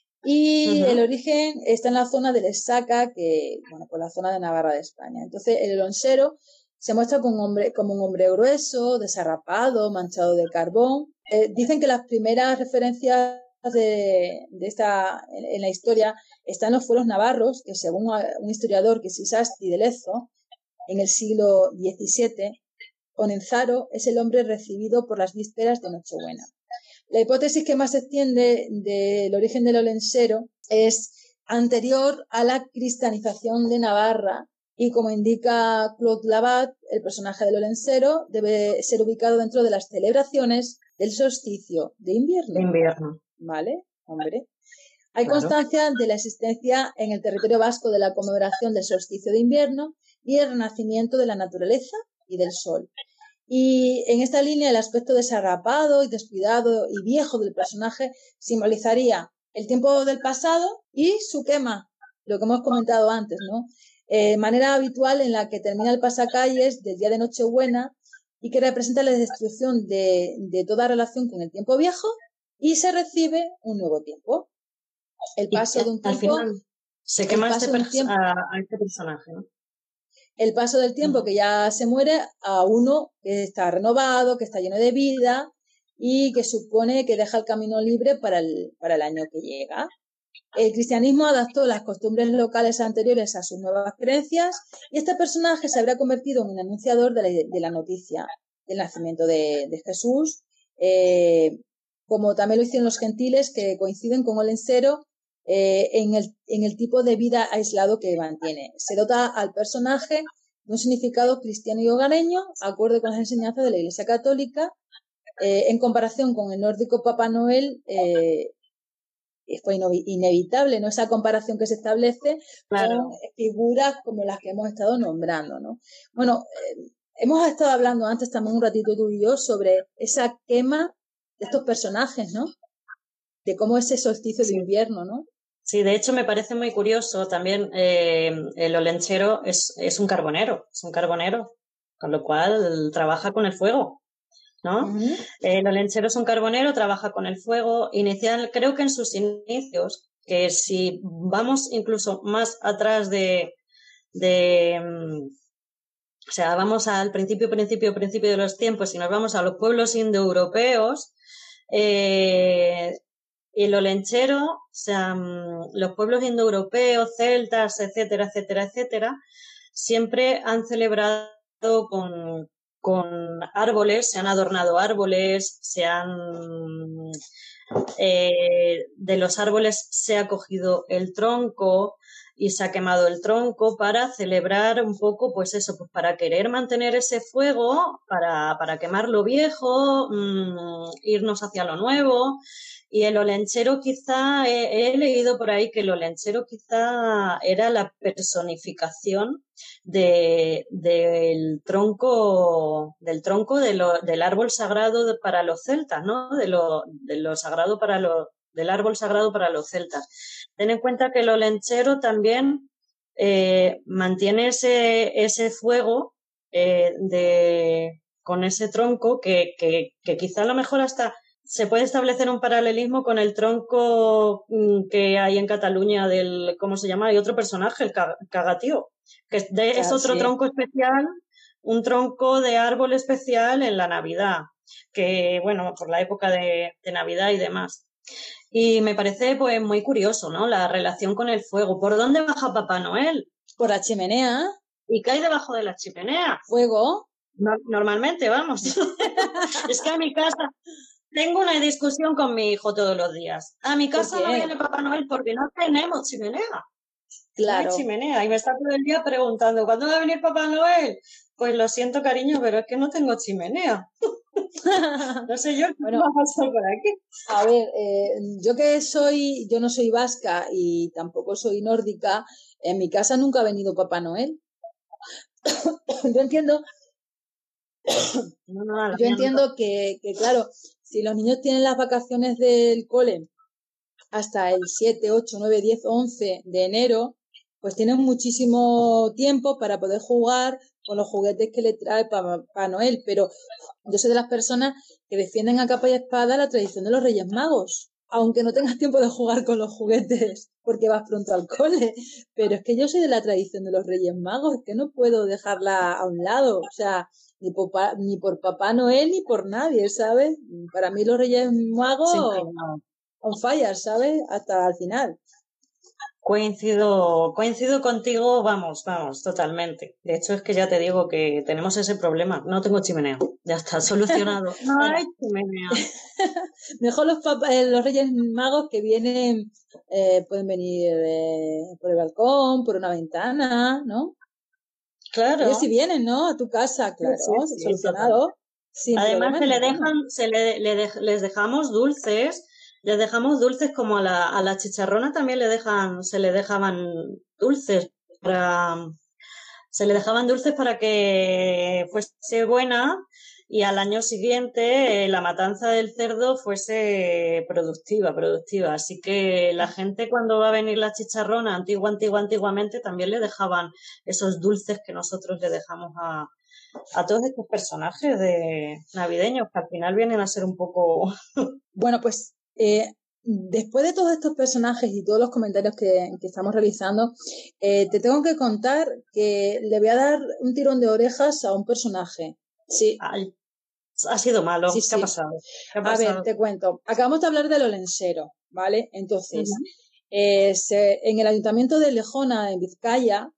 Y uh-huh. el origen está en la zona del Lesaca, que, bueno, por la zona de Navarra de España. Entonces, el olentzero se muestra como un hombre, como un hombre grueso, desarrapado, manchado de carbón. Eh, dicen que las primeras referencias de, de esta, en, en la historia están los fueros navarros, que según un historiador, que es Isasti de Lezo, en el siglo diecisiete, Onenzaro es el hombre recibido por las vísperas de Nochebuena. La hipótesis que más se extiende del origen del olentzero es anterior a la cristianización de Navarra, y como indica Claude Labat, el personaje del olentzero debe ser ubicado dentro de las celebraciones del solsticio de invierno. De invierno. ¿Vale? Hombre. Hay Claro. constancia de la existencia en el territorio vasco de la conmemoración del solsticio de invierno y el renacimiento de la naturaleza y del sol. Y en esta línea el aspecto desarrapado y descuidado y viejo del personaje simbolizaría el tiempo del pasado y su quema, lo que hemos comentado antes, ¿no? Eh, manera habitual en la que termina el pasacalles del día de Nochebuena y que representa la destrucción de, de toda relación con el tiempo viejo y se recibe un nuevo tiempo. El paso y, de un tiempo... Al final se quema este perso- a, a este personaje, ¿no? El paso del tiempo, que ya se muere, a uno que está renovado, que está lleno de vida y que supone que deja el camino libre para el, para el año que llega. El cristianismo adaptó las costumbres locales anteriores a sus nuevas creencias y este personaje se habrá convertido en un anunciador de la, de la noticia del nacimiento de, de Jesús, eh, como también lo hicieron los gentiles, que coinciden con olentzero eh, en, el, en el tipo de vida aislado que mantiene. Se dota al personaje de un significado cristiano y hogareño, acorde con las enseñanzas de la Iglesia Católica, eh, en comparación con el nórdico Papá Noel. Eh, fue inevitable, ¿no? Esa comparación que se establece claro. con figuras como las que hemos estado nombrando, ¿no? Bueno, eh, hemos estado hablando antes también un ratito tú y yo sobre esa quema de estos personajes, ¿no? De cómo ese solsticio sí. de invierno, ¿no? Sí, de hecho me parece muy curioso también eh, el olentzero es, es un carbonero, es un carbonero, con lo cual trabaja con el fuego. ¿No? Uh-huh. El olentzero es un carbonero, trabaja con el fuego. Inicial, creo que en sus inicios, que si vamos incluso más atrás de, de o sea, vamos al principio, principio, principio de los tiempos y nos vamos a los pueblos indoeuropeos, eh, el olenchero, o sea, los pueblos indoeuropeos, celtas, etcétera, etcétera, etcétera, siempre han celebrado con, con árboles, se han adornado árboles, se han... Eh, de los árboles se ha cogido el tronco y se ha quemado el tronco para celebrar un poco, pues eso, pues para querer mantener ese fuego, para, para quemar lo viejo, mmm, irnos hacia lo nuevo. Y el olenchero quizá, he, he leído por ahí que el olenchero quizá era la personificación de, del tronco, del tronco de lo, del árbol sagrado de, para los celtas, ¿no? De lo, de lo sagrado para los, del árbol sagrado para los celtas. Ten en cuenta que el olenchero también eh, mantiene ese, ese fuego eh, de, con ese tronco que, que, que quizá a lo mejor hasta se puede establecer un paralelismo con el tronco que hay en Cataluña del, ¿cómo se llama? Hay otro personaje, el cagatío, que es, de, es otro sí. tronco especial, un tronco de árbol especial en la Navidad, que bueno, por la época de, de Navidad y demás. Y me parece pues muy curioso, ¿no? La relación con el fuego. ¿Por dónde baja Papá Noel? Por la chimenea. ¿Y qué hay debajo de la chimenea? Fuego. No, normalmente, vamos. Es que a mi casa tengo una discusión con mi hijo todos los días. A mi casa no viene Papá Noel porque no tenemos chimenea. Claro. No hay chimenea. Y me está todo el día preguntando, ¿cuándo va a venir Papá Noel? Pues lo siento, cariño, pero es que no tengo chimenea. No sé yo qué bueno, va a pasar por aquí. A ver, eh, yo que soy, yo no soy vasca y tampoco soy nórdica, en mi casa nunca ha venido Papá Noel. Yo entiendo, no, no, yo entiendo que, que, claro, si los niños tienen las vacaciones del cole hasta el siete, ocho, nueve, diez, once de enero, pues tienen muchísimo tiempo para poder jugar con los juguetes que le trae Papá Noel, pero yo soy de las personas que defienden a capa y espada la tradición de los Reyes Magos, aunque no tengas tiempo de jugar con los juguetes porque vas pronto al cole, pero es que yo soy de la tradición de los Reyes Magos, que no puedo dejarla a un lado, o sea, ni por, ni por Papá Noel ni por nadie, ¿sabes? Para mí los Reyes Magos sí, no. on fire, ¿sabes? Hasta el final. Coincido, coincido contigo, vamos, vamos, totalmente. De hecho, es que ya te digo que tenemos ese problema. No tengo chimenea. Ya está solucionado. No hay chimenea. Mejor los, papás, eh, los Reyes Magos que vienen, eh, pueden venir eh, por el balcón, por una ventana, ¿no? Claro. Ellos sí vienen, ¿no? A tu casa, claro, sí, sí, sí, solucionado. Además, se le dejan, se le, le de, les dejamos dulces. Les dejamos dulces como a la, a la chicharrona también le dejan, se le dejaban dulces para, se le dejaban dulces para que fuese buena y al año siguiente eh, la matanza del cerdo fuese productiva, productiva. Así que la gente cuando va a venir la chicharrona antigua, antigua, antiguamente también le dejaban esos dulces que nosotros le dejamos a, a todos estos personajes de navideños que al final vienen a ser un poco... Bueno, pues Eh, después de todos estos personajes y todos los comentarios que, que estamos realizando, eh, te tengo que contar que le voy a dar un tirón de orejas a un personaje. Sí. Ay, ha sido malo. Sí, ¿Qué, sí. Ha pasado? ¿Qué ha pasado? A ver, te cuento. Acabamos de hablar del olenchero, ¿vale? Entonces, uh-huh. eh, se, en el Ayuntamiento de Lejona, en Vizcaya,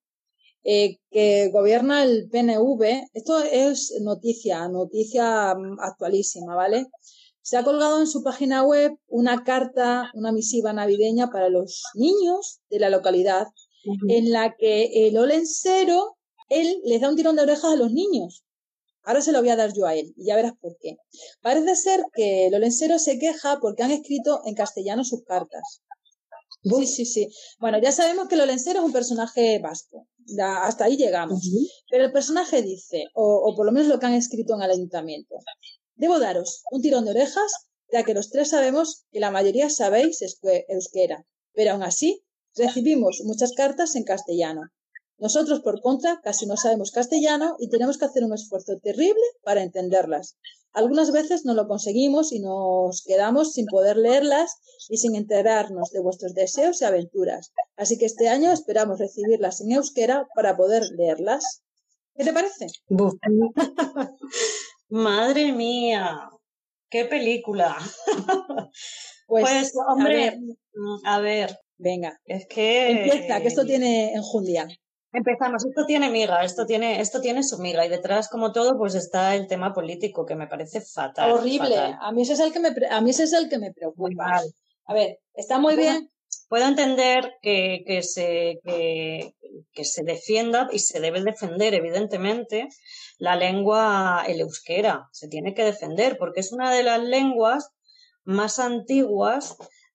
eh, que gobierna el P N V, esto es noticia, noticia actualísima, ¿vale? Se ha colgado en su página web una carta, una misiva navideña para los niños de la localidad, uh-huh. en la que el olensero, él les da un tirón de orejas a los niños. Ahora se lo voy a dar yo a él y ya verás por qué. Parece ser que el olensero se queja porque han escrito en castellano sus cartas. Sí, sí, sí. Bueno, ya sabemos que el olensero es un personaje vasco. Ya, hasta ahí llegamos. Uh-huh. Pero el personaje dice, o, o por lo menos lo que han escrito en el ayuntamiento: debo daros un tirón de orejas, ya que los tres sabemos que la mayoría sabéis euskera, pero aún así recibimos muchas cartas en castellano. Nosotros, por contra, casi no sabemos castellano y tenemos que hacer un esfuerzo terrible para entenderlas. Algunas veces no lo conseguimos y nos quedamos sin poder leerlas y sin enterarnos de vuestros deseos y aventuras. Así que este año esperamos recibirlas en euskera para poder leerlas. ¿Qué te parece? Madre mía, qué película. Pues, pues hombre, a ver, a ver, venga, es que empieza, que esto tiene enjundia. Empezamos, esto tiene miga, esto tiene, esto tiene su miga y detrás, como todo, pues está el tema político que me parece fatal. Horrible. Fatal. A mí ese es el que me, a mí ese es el que me preocupa. Muy mal. A ver, está muy Bueno, bien. Puedo entender que, que, se, que, que se defienda y se debe defender, evidentemente, la lengua, el euskera. Se tiene que defender porque es una de las lenguas más antiguas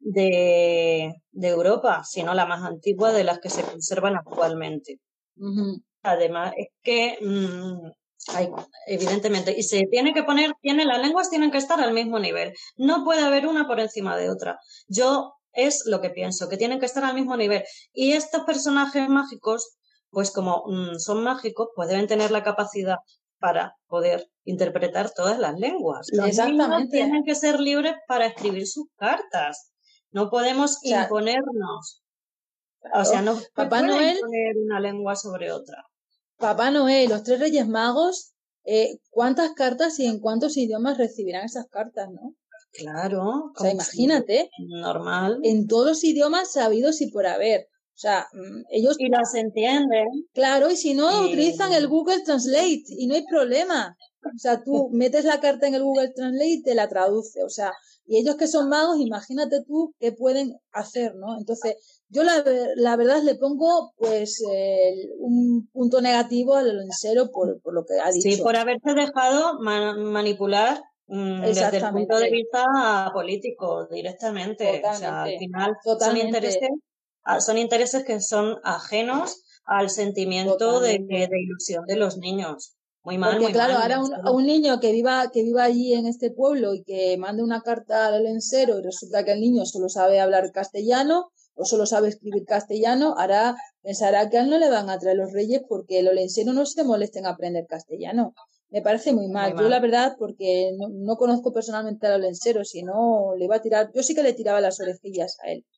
de, de Europa, si no la más antigua de las que se conservan actualmente. Uh-huh. Además, es que mmm, hay, evidentemente, y se tiene que poner, tiene, las lenguas tienen que estar al mismo nivel. No puede haber una por encima de otra. Yo es lo que pienso, que tienen que estar al mismo nivel. Y estos personajes mágicos, pues como mmm, son mágicos, pues deben tener la capacidad para poder interpretar todas las lenguas. Los Exactamente. niños tienen que ser libres para escribir sus cartas. No podemos O sea, imponernos. O sea, no Papá se puede Noel, imponer una lengua sobre otra. Papá Noel, los tres Reyes Magos, eh, ¿cuántas cartas y en cuántos idiomas recibirán esas cartas, no? Claro. O sea, imagínate. Normal. En todos los idiomas sabidos y por haber. O sea, ellos... Y las entienden. Claro, y si no, y... utilizan el Google Translate y no hay problema. O sea, tú metes la carta en el Google Translate y te la traduce. O sea, y ellos que son magos, imagínate tú qué pueden hacer, ¿no? Entonces, yo la, la verdad le pongo, pues, eh, un punto negativo al Lensero por, por lo que ha dicho. Sí, por haberse dejado man- manipular mmm, desde el punto de vista político directamente. Totalmente. O sea, al final Totalmente. son intereses, son intereses que son ajenos al sentimiento de, de, de ilusión de los niños. Muy mal, Porque muy claro, mal, ahora un, a un niño que viva, que viva allí en este pueblo y que mande una carta al lensero y resulta que el niño solo sabe hablar castellano o solo sabe escribir castellano, ahora pensará que a él no le van a traer los reyes porque los lenseros no se molesten a aprender castellano. Me parece muy mal. Muy mal. Yo la verdad, porque no, no conozco personalmente a los lenseros, si no le iba a tirar, yo sí que le tiraba las orejillas a él.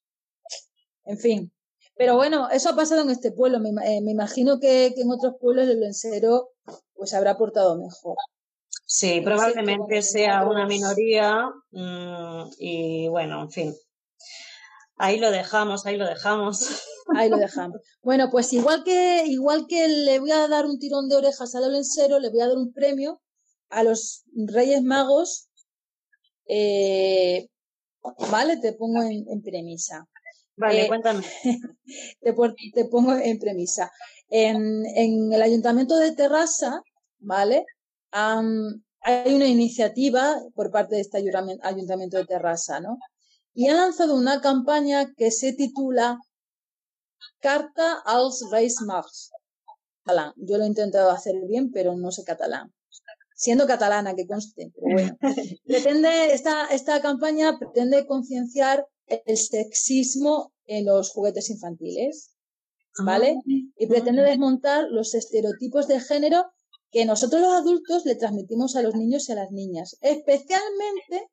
En fin. Pero bueno, eso ha pasado en este pueblo. Me, eh, me imagino que, que en otros pueblos el lensero pues habrá portado mejor. Sí, no probablemente sé sea otros... una minoría mmm, y bueno, en fin. Ahí lo dejamos, ahí lo dejamos. Ahí lo dejamos. Bueno, pues igual que igual que le voy a dar un tirón de orejas al lensero, le voy a dar un premio a los Reyes Magos. Eh, vale, te pongo en, en premisa. Vale, eh, cuéntame. Te, te pongo en premisa. En, en el Ayuntamiento de Terrassa, ¿vale? Um, hay una iniciativa por parte de este Ayuntamiento de Terrassa, ¿no? Y han lanzado una campaña que se titula Carta als Reis Mags. Catalán. Yo lo he intentado hacer bien, pero no sé catalán. Siendo catalana, que conste, pero bueno. Pretende, esta, esta campaña pretende concienciar el sexismo en los juguetes infantiles, ¿vale? Y pretende desmontar los estereotipos de género que nosotros los adultos le transmitimos a los niños y a las niñas. Especialmente,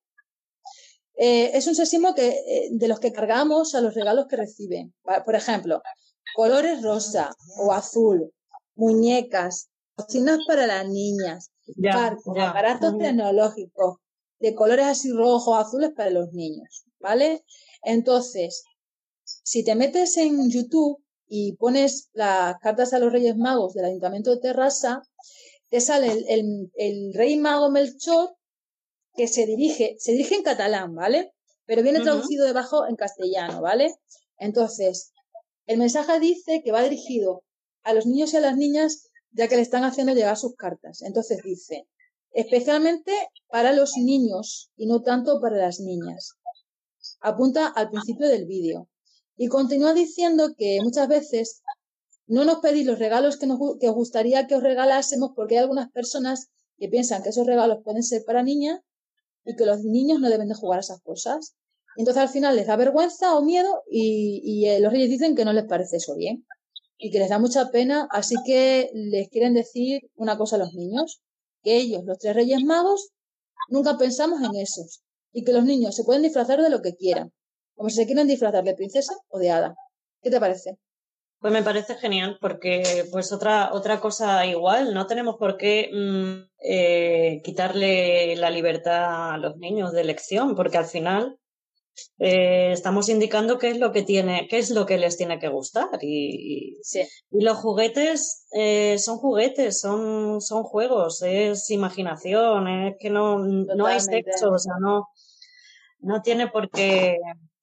eh, es un sexismo que, eh, de los que cargamos a los regalos que reciben. Por ejemplo, colores rosa o azul, muñecas, cocinas para las niñas, ya, barcos, ya. aparatos uh-huh. tecnológicos, de colores así rojos, azules para los niños, ¿vale? Entonces, si te metes en YouTube y pones las cartas a los Reyes Magos del Ayuntamiento de Terrassa, te sale el, el, el Rey Mago Melchor que se dirige, se dirige en catalán, ¿vale? Pero viene uh-huh. traducido debajo en castellano, ¿vale? Entonces, el mensaje dice que va dirigido a los niños y a las niñas ya que le están haciendo llegar sus cartas. Entonces dice, especialmente para los niños y no tanto para las niñas. Apunta al principio del vídeo. Y continúa diciendo que muchas veces no nos pedís los regalos que, nos, que os gustaría que os regalásemos porque hay algunas personas que piensan que esos regalos pueden ser para niñas y que los niños no deben de jugar a esas cosas. Entonces al final les da vergüenza o miedo y, y eh, los reyes dicen que no les parece eso bien y que les da mucha pena, así que les quieren decir una cosa a los niños, que ellos, los tres Reyes Magos, nunca pensamos en esos y que los niños se pueden disfrazar de lo que quieran, como si se quieren disfrazar de princesa o de hada. ¿Qué te parece? Pues me parece genial, porque pues otra otra cosa igual, no tenemos por qué mmm, eh, quitarle la libertad a los niños de elección, porque al final eh, estamos indicando qué es lo que tiene, qué es lo que les tiene que gustar y, Sí. y los juguetes eh, son juguetes, son son juegos, es imaginación, es que no no hay Totalmente. sexo, o sea, no no tiene por qué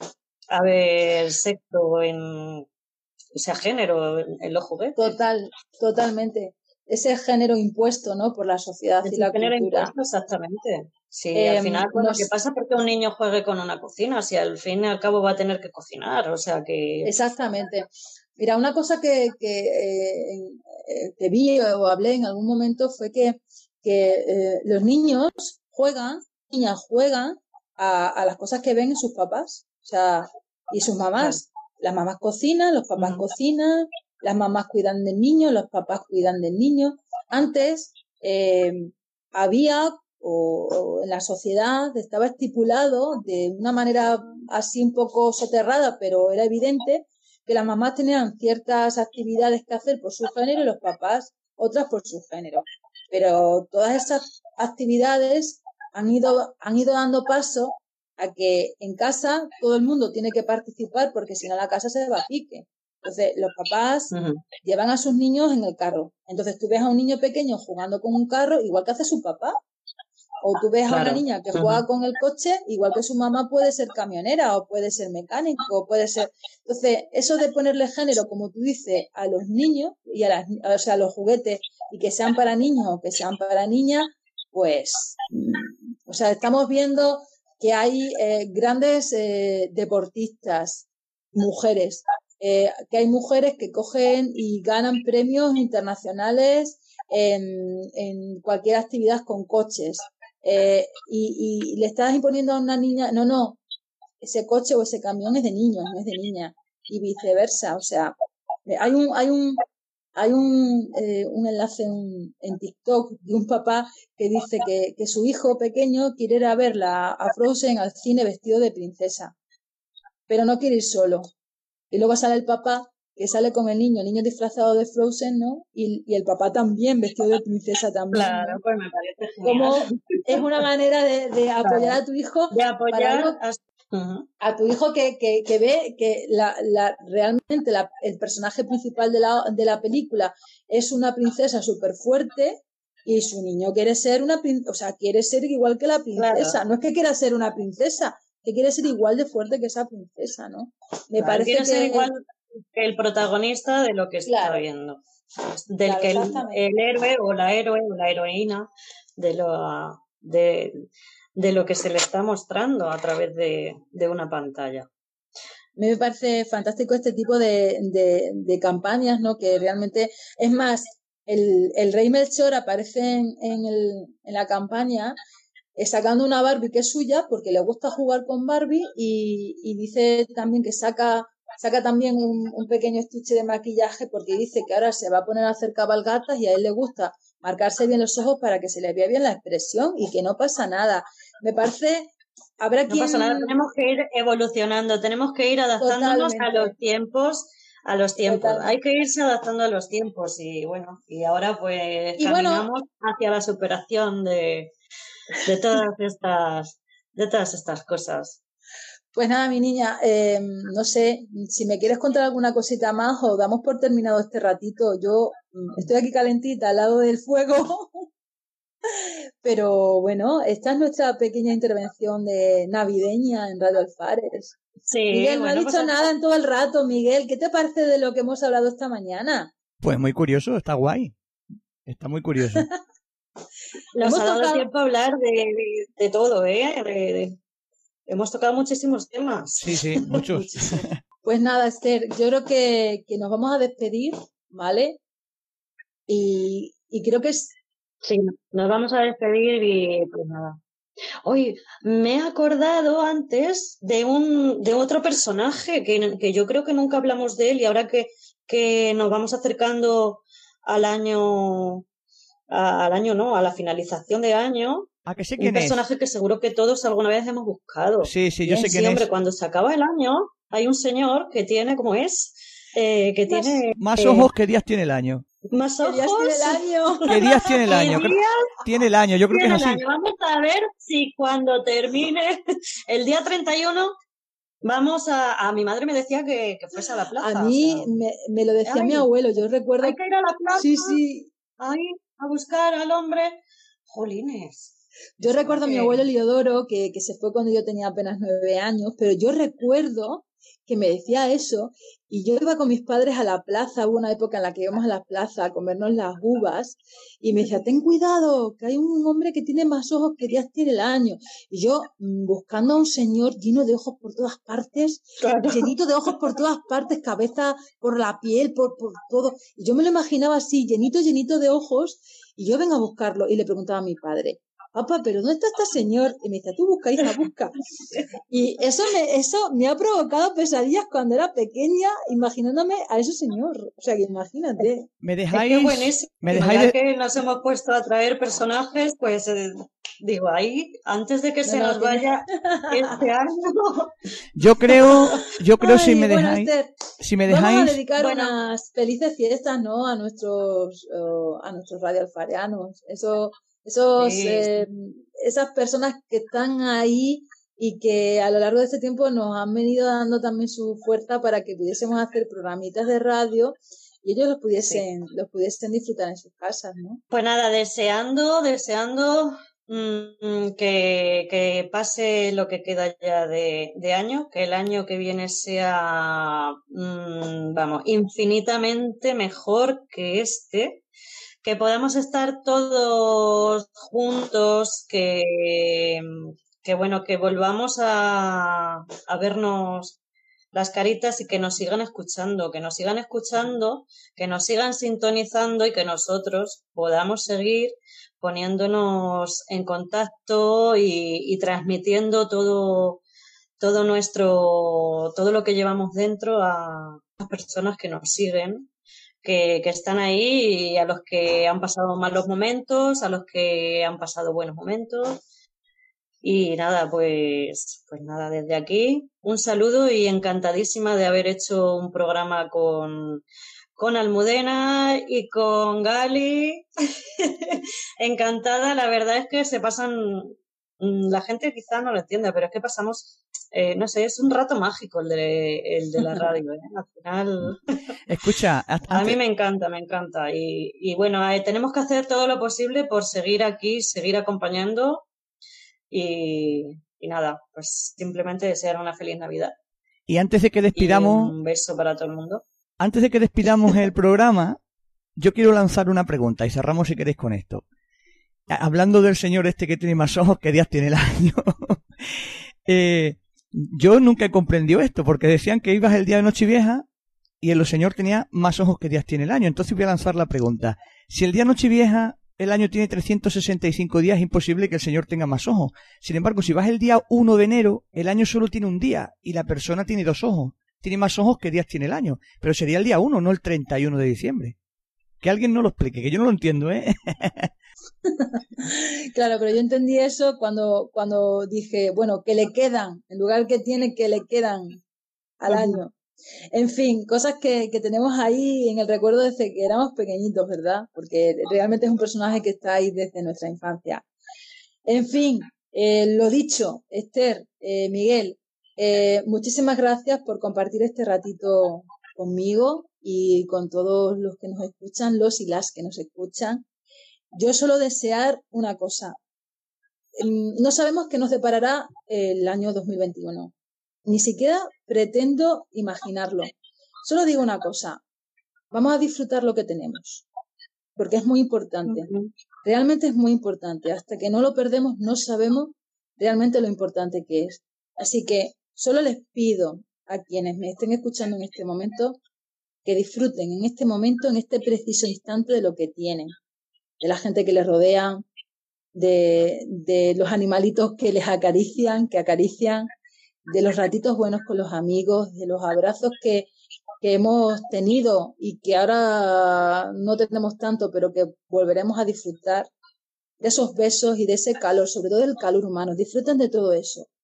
haber sexo en o sea, género en, en los juguetes. Total, totalmente. Ese género impuesto, ¿no? Por la sociedad Ese y la género cultura. impuesto, exactamente. Sí, Eh, al final, bueno, nos... ¿qué pasa porque un niño juegue con una cocina? Si al fin y al cabo va a tener que cocinar, o sea que... Exactamente. Mira, una cosa que, que, eh, que vi o hablé en algún momento fue que, que eh, los niños juegan, niñas juegan a, a las cosas que ven en sus papás, o sea, y sus mamás. Claro. Las mamás cocinan, los papás uh-huh. cocinan, las mamás cuidan del niño, los papás cuidan del niño. Antes eh, había, o, o en la sociedad estaba estipulado de una manera así un poco soterrada, pero era evidente que las mamás tenían ciertas actividades que hacer por su género y los papás otras por su género. Pero todas esas actividades han ido, han ido dando paso a que en casa todo el mundo tiene que participar porque si no la casa se va a pique. Entonces los papás uh-huh. llevan a sus niños en el carro. Entonces tú ves a un niño pequeño jugando con un carro igual que hace su papá. O tú ves claro. a una niña que juega uh-huh. con el coche, igual que su mamá puede ser camionera o puede ser mecánico, o puede ser... Entonces, eso de ponerle género, como tú dices, a los niños y a, las, o sea, a los juguetes, y que sean para niños o que sean para niñas, pues, o sea, estamos viendo que hay eh, grandes eh, deportistas, mujeres, eh, que hay mujeres que cogen y ganan premios internacionales en, en cualquier actividad con coches. Eh, y, y le estás imponiendo a una niña, no, no, ese coche o ese camión es de niños, no es de niña, y viceversa. O sea, hay un, hay un, hay un, eh, un enlace en, en TikTok de un papá que dice que, que su hijo pequeño quiere ir a ver la, a Frozen al cine vestido de princesa, pero no quiere ir solo. Y luego sale el papá que sale con el niño, el niño disfrazado de Frozen, ¿no? Y, y el papá también, vestido de princesa también. Claro, ¿no? pues me parece genial. Como es una manera de, de apoyar claro. a tu hijo. De apoyar algo, a... Uh-huh. a tu hijo que, que, que ve que la, la, realmente la, el personaje principal de la, de la película es una princesa súper fuerte y su niño quiere ser una princesa, o sea, quiere ser igual que la princesa. Claro. No es que quiera ser una princesa, que quiere ser igual de fuerte que esa princesa, ¿no? Me claro, parece quiere que... ser igual que el protagonista de lo que está claro. viendo. Del claro, que el, el héroe o la héroe o la heroína de lo, de, de lo que se le está mostrando a través de, de una pantalla. A mí me parece fantástico este tipo de, de, de campañas, ¿no? Que realmente, es más, el, el Rey Melchor aparece en, en, el, en la campaña eh, sacando una Barbie que es suya porque le gusta jugar con Barbie y, y dice también que saca, saca también un, un pequeño estuche de maquillaje porque dice que ahora se va a poner a hacer cabalgatas y a él le gusta marcarse bien los ojos para que se le vea bien la expresión y que no pasa nada. Me parece... Habrá no quien... pasa nada, tenemos que ir evolucionando, tenemos que ir adaptándonos Totalmente. a los tiempos, a los tiempos. Totalmente. Hay que irse adaptando a los tiempos y bueno, y ahora pues y caminamos bueno, hacia la superación de, de todas estas, de todas estas cosas. Pues nada, mi niña, eh, no sé, si me quieres contar alguna cosita más o damos por terminado este ratito. Yo estoy aquí calentita al lado del fuego. Pero bueno, esta es nuestra pequeña intervención de navideña en Radio Alfares. Sí, Miguel, bueno, no ha dicho pues nada en todo el rato, Miguel. ¿Qué te parece de lo que hemos hablado esta mañana? Pues muy curioso, está guay. Está muy curioso. Nos ha dado tocado... tiempo a hablar de, de, de todo, ¿eh? De, de... Hemos tocado muchísimos temas. Sí, sí, muchos. Pues nada, Esther, yo creo que, que nos vamos a despedir, ¿vale? Y, y creo que es... Sí, nos vamos a despedir y pues nada. Oye, me he acordado antes de un de otro personaje que, que yo creo que nunca hablamos de él y ahora que, que nos vamos acercando al año, a, al año no, a la finalización de año. ¿A que sé quién un personaje es? Que seguro que todos alguna vez hemos buscado. Sí, sí, yo Bien, sé quién sí, hombre, es. cuando se acaba el año hay un señor que tiene, ¿cómo es? eh, que más, tiene... Más eh, ojos que días tiene el año. Más ¿Qué ojos. días tiene el año? ¿Qué días tiene el ¿Qué año? días Tiene el año, yo creo que tiene es el así. año? Vamos a ver si cuando termine el día treinta y uno vamos a... A mi madre me decía que, que fuese a la plaza. A O sea, mí me, me lo decía mi ay, abuelo, yo recuerdo, hay que ir a la plaza, sí, sí, ay, a buscar al hombre. Jolines. yo Eso, recuerdo a mi que- abuelo Liodoro, que, que se fue cuando yo tenía apenas nueve años, pero yo recuerdo que me decía eso, y yo iba con mis padres a la plaza, hubo una época en la que íbamos a la plaza a comernos las uvas, y me decía, ten cuidado, que hay un hombre que tiene más ojos que días tiene el año. Y yo, mm, buscando a un señor lleno de ojos por todas partes, Claro. llenito de ojos por todas partes, cabeza por la piel, por, por todo. Y yo me lo imaginaba así, llenito, llenito de ojos, y yo vengo a buscarlo, y le preguntaba a mi padre, papá, ¿pero dónde está este señor? Y me dice, tú busca, hija, busca. Y eso me, eso me ha provocado pesadillas cuando era pequeña, imaginándome a ese señor. O sea, que imagínate. Me Es que dejáis, buenísimo. me dejáis Ya de- que nos hemos puesto a traer personajes, pues eh, digo, ahí, antes de que No, se no, nos tiene- vaya este año. yo creo, yo creo si Ay, me bueno, dejáis, Esther, si me vamos a dejáis, dedicar Bueno, unas felices fiestas, ¿no? A nuestros, eh, a nuestros radioalfarianos. Eso, esos, sí, eh, esas personas que están ahí y que a lo largo de este tiempo nos han venido dando también su fuerza para que pudiésemos hacer programitas de radio y ellos los sí. pudiesen, los pudiesen disfrutar en sus casas, ¿no? Pues nada, deseando, deseando mm, que, que pase lo que queda ya de, de año, que el año que viene sea, mm, vamos, infinitamente mejor que este, que podamos estar todos juntos, que, que bueno, que volvamos a, a vernos las caritas y que nos sigan escuchando, que nos sigan escuchando, que nos sigan sintonizando y que nosotros podamos seguir poniéndonos en contacto y, y transmitiendo todo, todo nuestro, todo lo que llevamos dentro a las personas que nos siguen, que, que están ahí y a los que han pasado malos momentos, a los que han pasado buenos momentos. Y nada, pues, pues nada, desde aquí un saludo y encantadísima de haber hecho un programa con, con Almudena y con Gali. Encantada, la verdad es que se pasan, la gente quizá no lo entienda, pero es que pasamos, eh, no sé, es un rato mágico el de, el de la radio, ¿eh? Al final, escucha, a- a mí antes, me encanta, me encanta. Y, y bueno, eh, tenemos que hacer todo lo posible por seguir aquí, seguir acompañando. Y, y nada, pues simplemente desear una feliz Navidad y antes de que y despidamos, un beso para todo el mundo. antes de que despidamos el programa, yo quiero lanzar una pregunta y cerramos si queréis con esto. A- Hablando del señor este que tiene más ojos que días tiene el año. eh, yo nunca he comprendido esto, porque decían que ibas el día de Nochevieja y el señor tenía más ojos que días tiene el año. Entonces voy a lanzar la pregunta. Si el día de Nochevieja el año tiene trescientos sesenta y cinco días, es imposible que el señor tenga más ojos. Sin embargo, si vas el día uno de enero, el año solo tiene un día y la persona tiene dos ojos. Tiene más ojos que días tiene el año. Pero sería el día uno, no el treinta y uno de diciembre. Que alguien no lo explique, que yo no lo entiendo, ¿eh? Claro, pero yo entendí eso cuando, cuando dije, bueno, que le quedan, en lugar que tiene, que le quedan al año. En fin, cosas que, que tenemos ahí en el recuerdo desde que éramos pequeñitos, ¿verdad? Porque realmente es un personaje que está ahí desde nuestra infancia. En fin, eh, lo dicho, Esther, eh, Miguel, eh, muchísimas gracias por compartir este ratito conmigo y con todos los que nos escuchan, los y las que nos escuchan. Yo solo desear una cosa. No sabemos qué nos deparará el año dos mil veintiuno. Ni siquiera pretendo imaginarlo. Solo digo una cosa. Vamos a disfrutar lo que tenemos. Porque es muy importante. Realmente es muy importante. Hasta que no lo perdemos, no sabemos realmente lo importante que es. Así que solo les pido a quienes me estén escuchando en este momento que disfruten en este momento, en este preciso instante de lo que tienen. De la gente que les rodea, de, de los animalitos que les acarician, que acarician, de los ratitos buenos con los amigos, de los abrazos que, que hemos tenido y que ahora no tenemos tanto, pero que volveremos a disfrutar, de esos besos y de ese calor, sobre todo del calor humano. Disfruten de todo eso.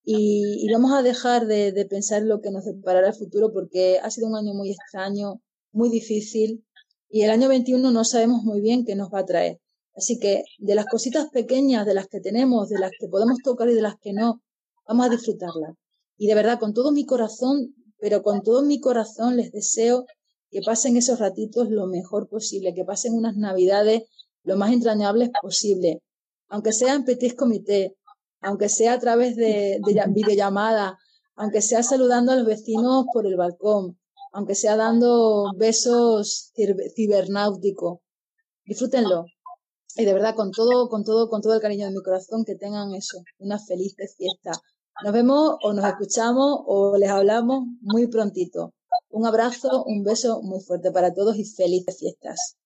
y, y vamos a dejar de, de pensar lo que nos deparará el futuro, porque ha sido un año muy extraño, muy difícil, y el año veintiuno no sabemos muy bien qué nos va a traer. Así que de las cositas pequeñas, de las que tenemos, de las que podemos tocar y de las que no, vamos a disfrutarlas. Y de verdad, con todo mi corazón, pero con todo mi corazón les deseo que pasen esos ratitos lo mejor posible, que pasen unas navidades lo más entrañables posible, aunque sea en petit comité, aunque sea a través de, de videollamada, aunque sea saludando a los vecinos por el balcón, aunque sea dando besos cibernáuticos. Disfrútenlo. Y de verdad, con todo, con todo, con todo el cariño de mi corazón, que tengan eso, una feliz fiesta. Nos vemos o nos escuchamos o les hablamos muy prontito. Un abrazo, un beso muy fuerte para todos y felices fiestas.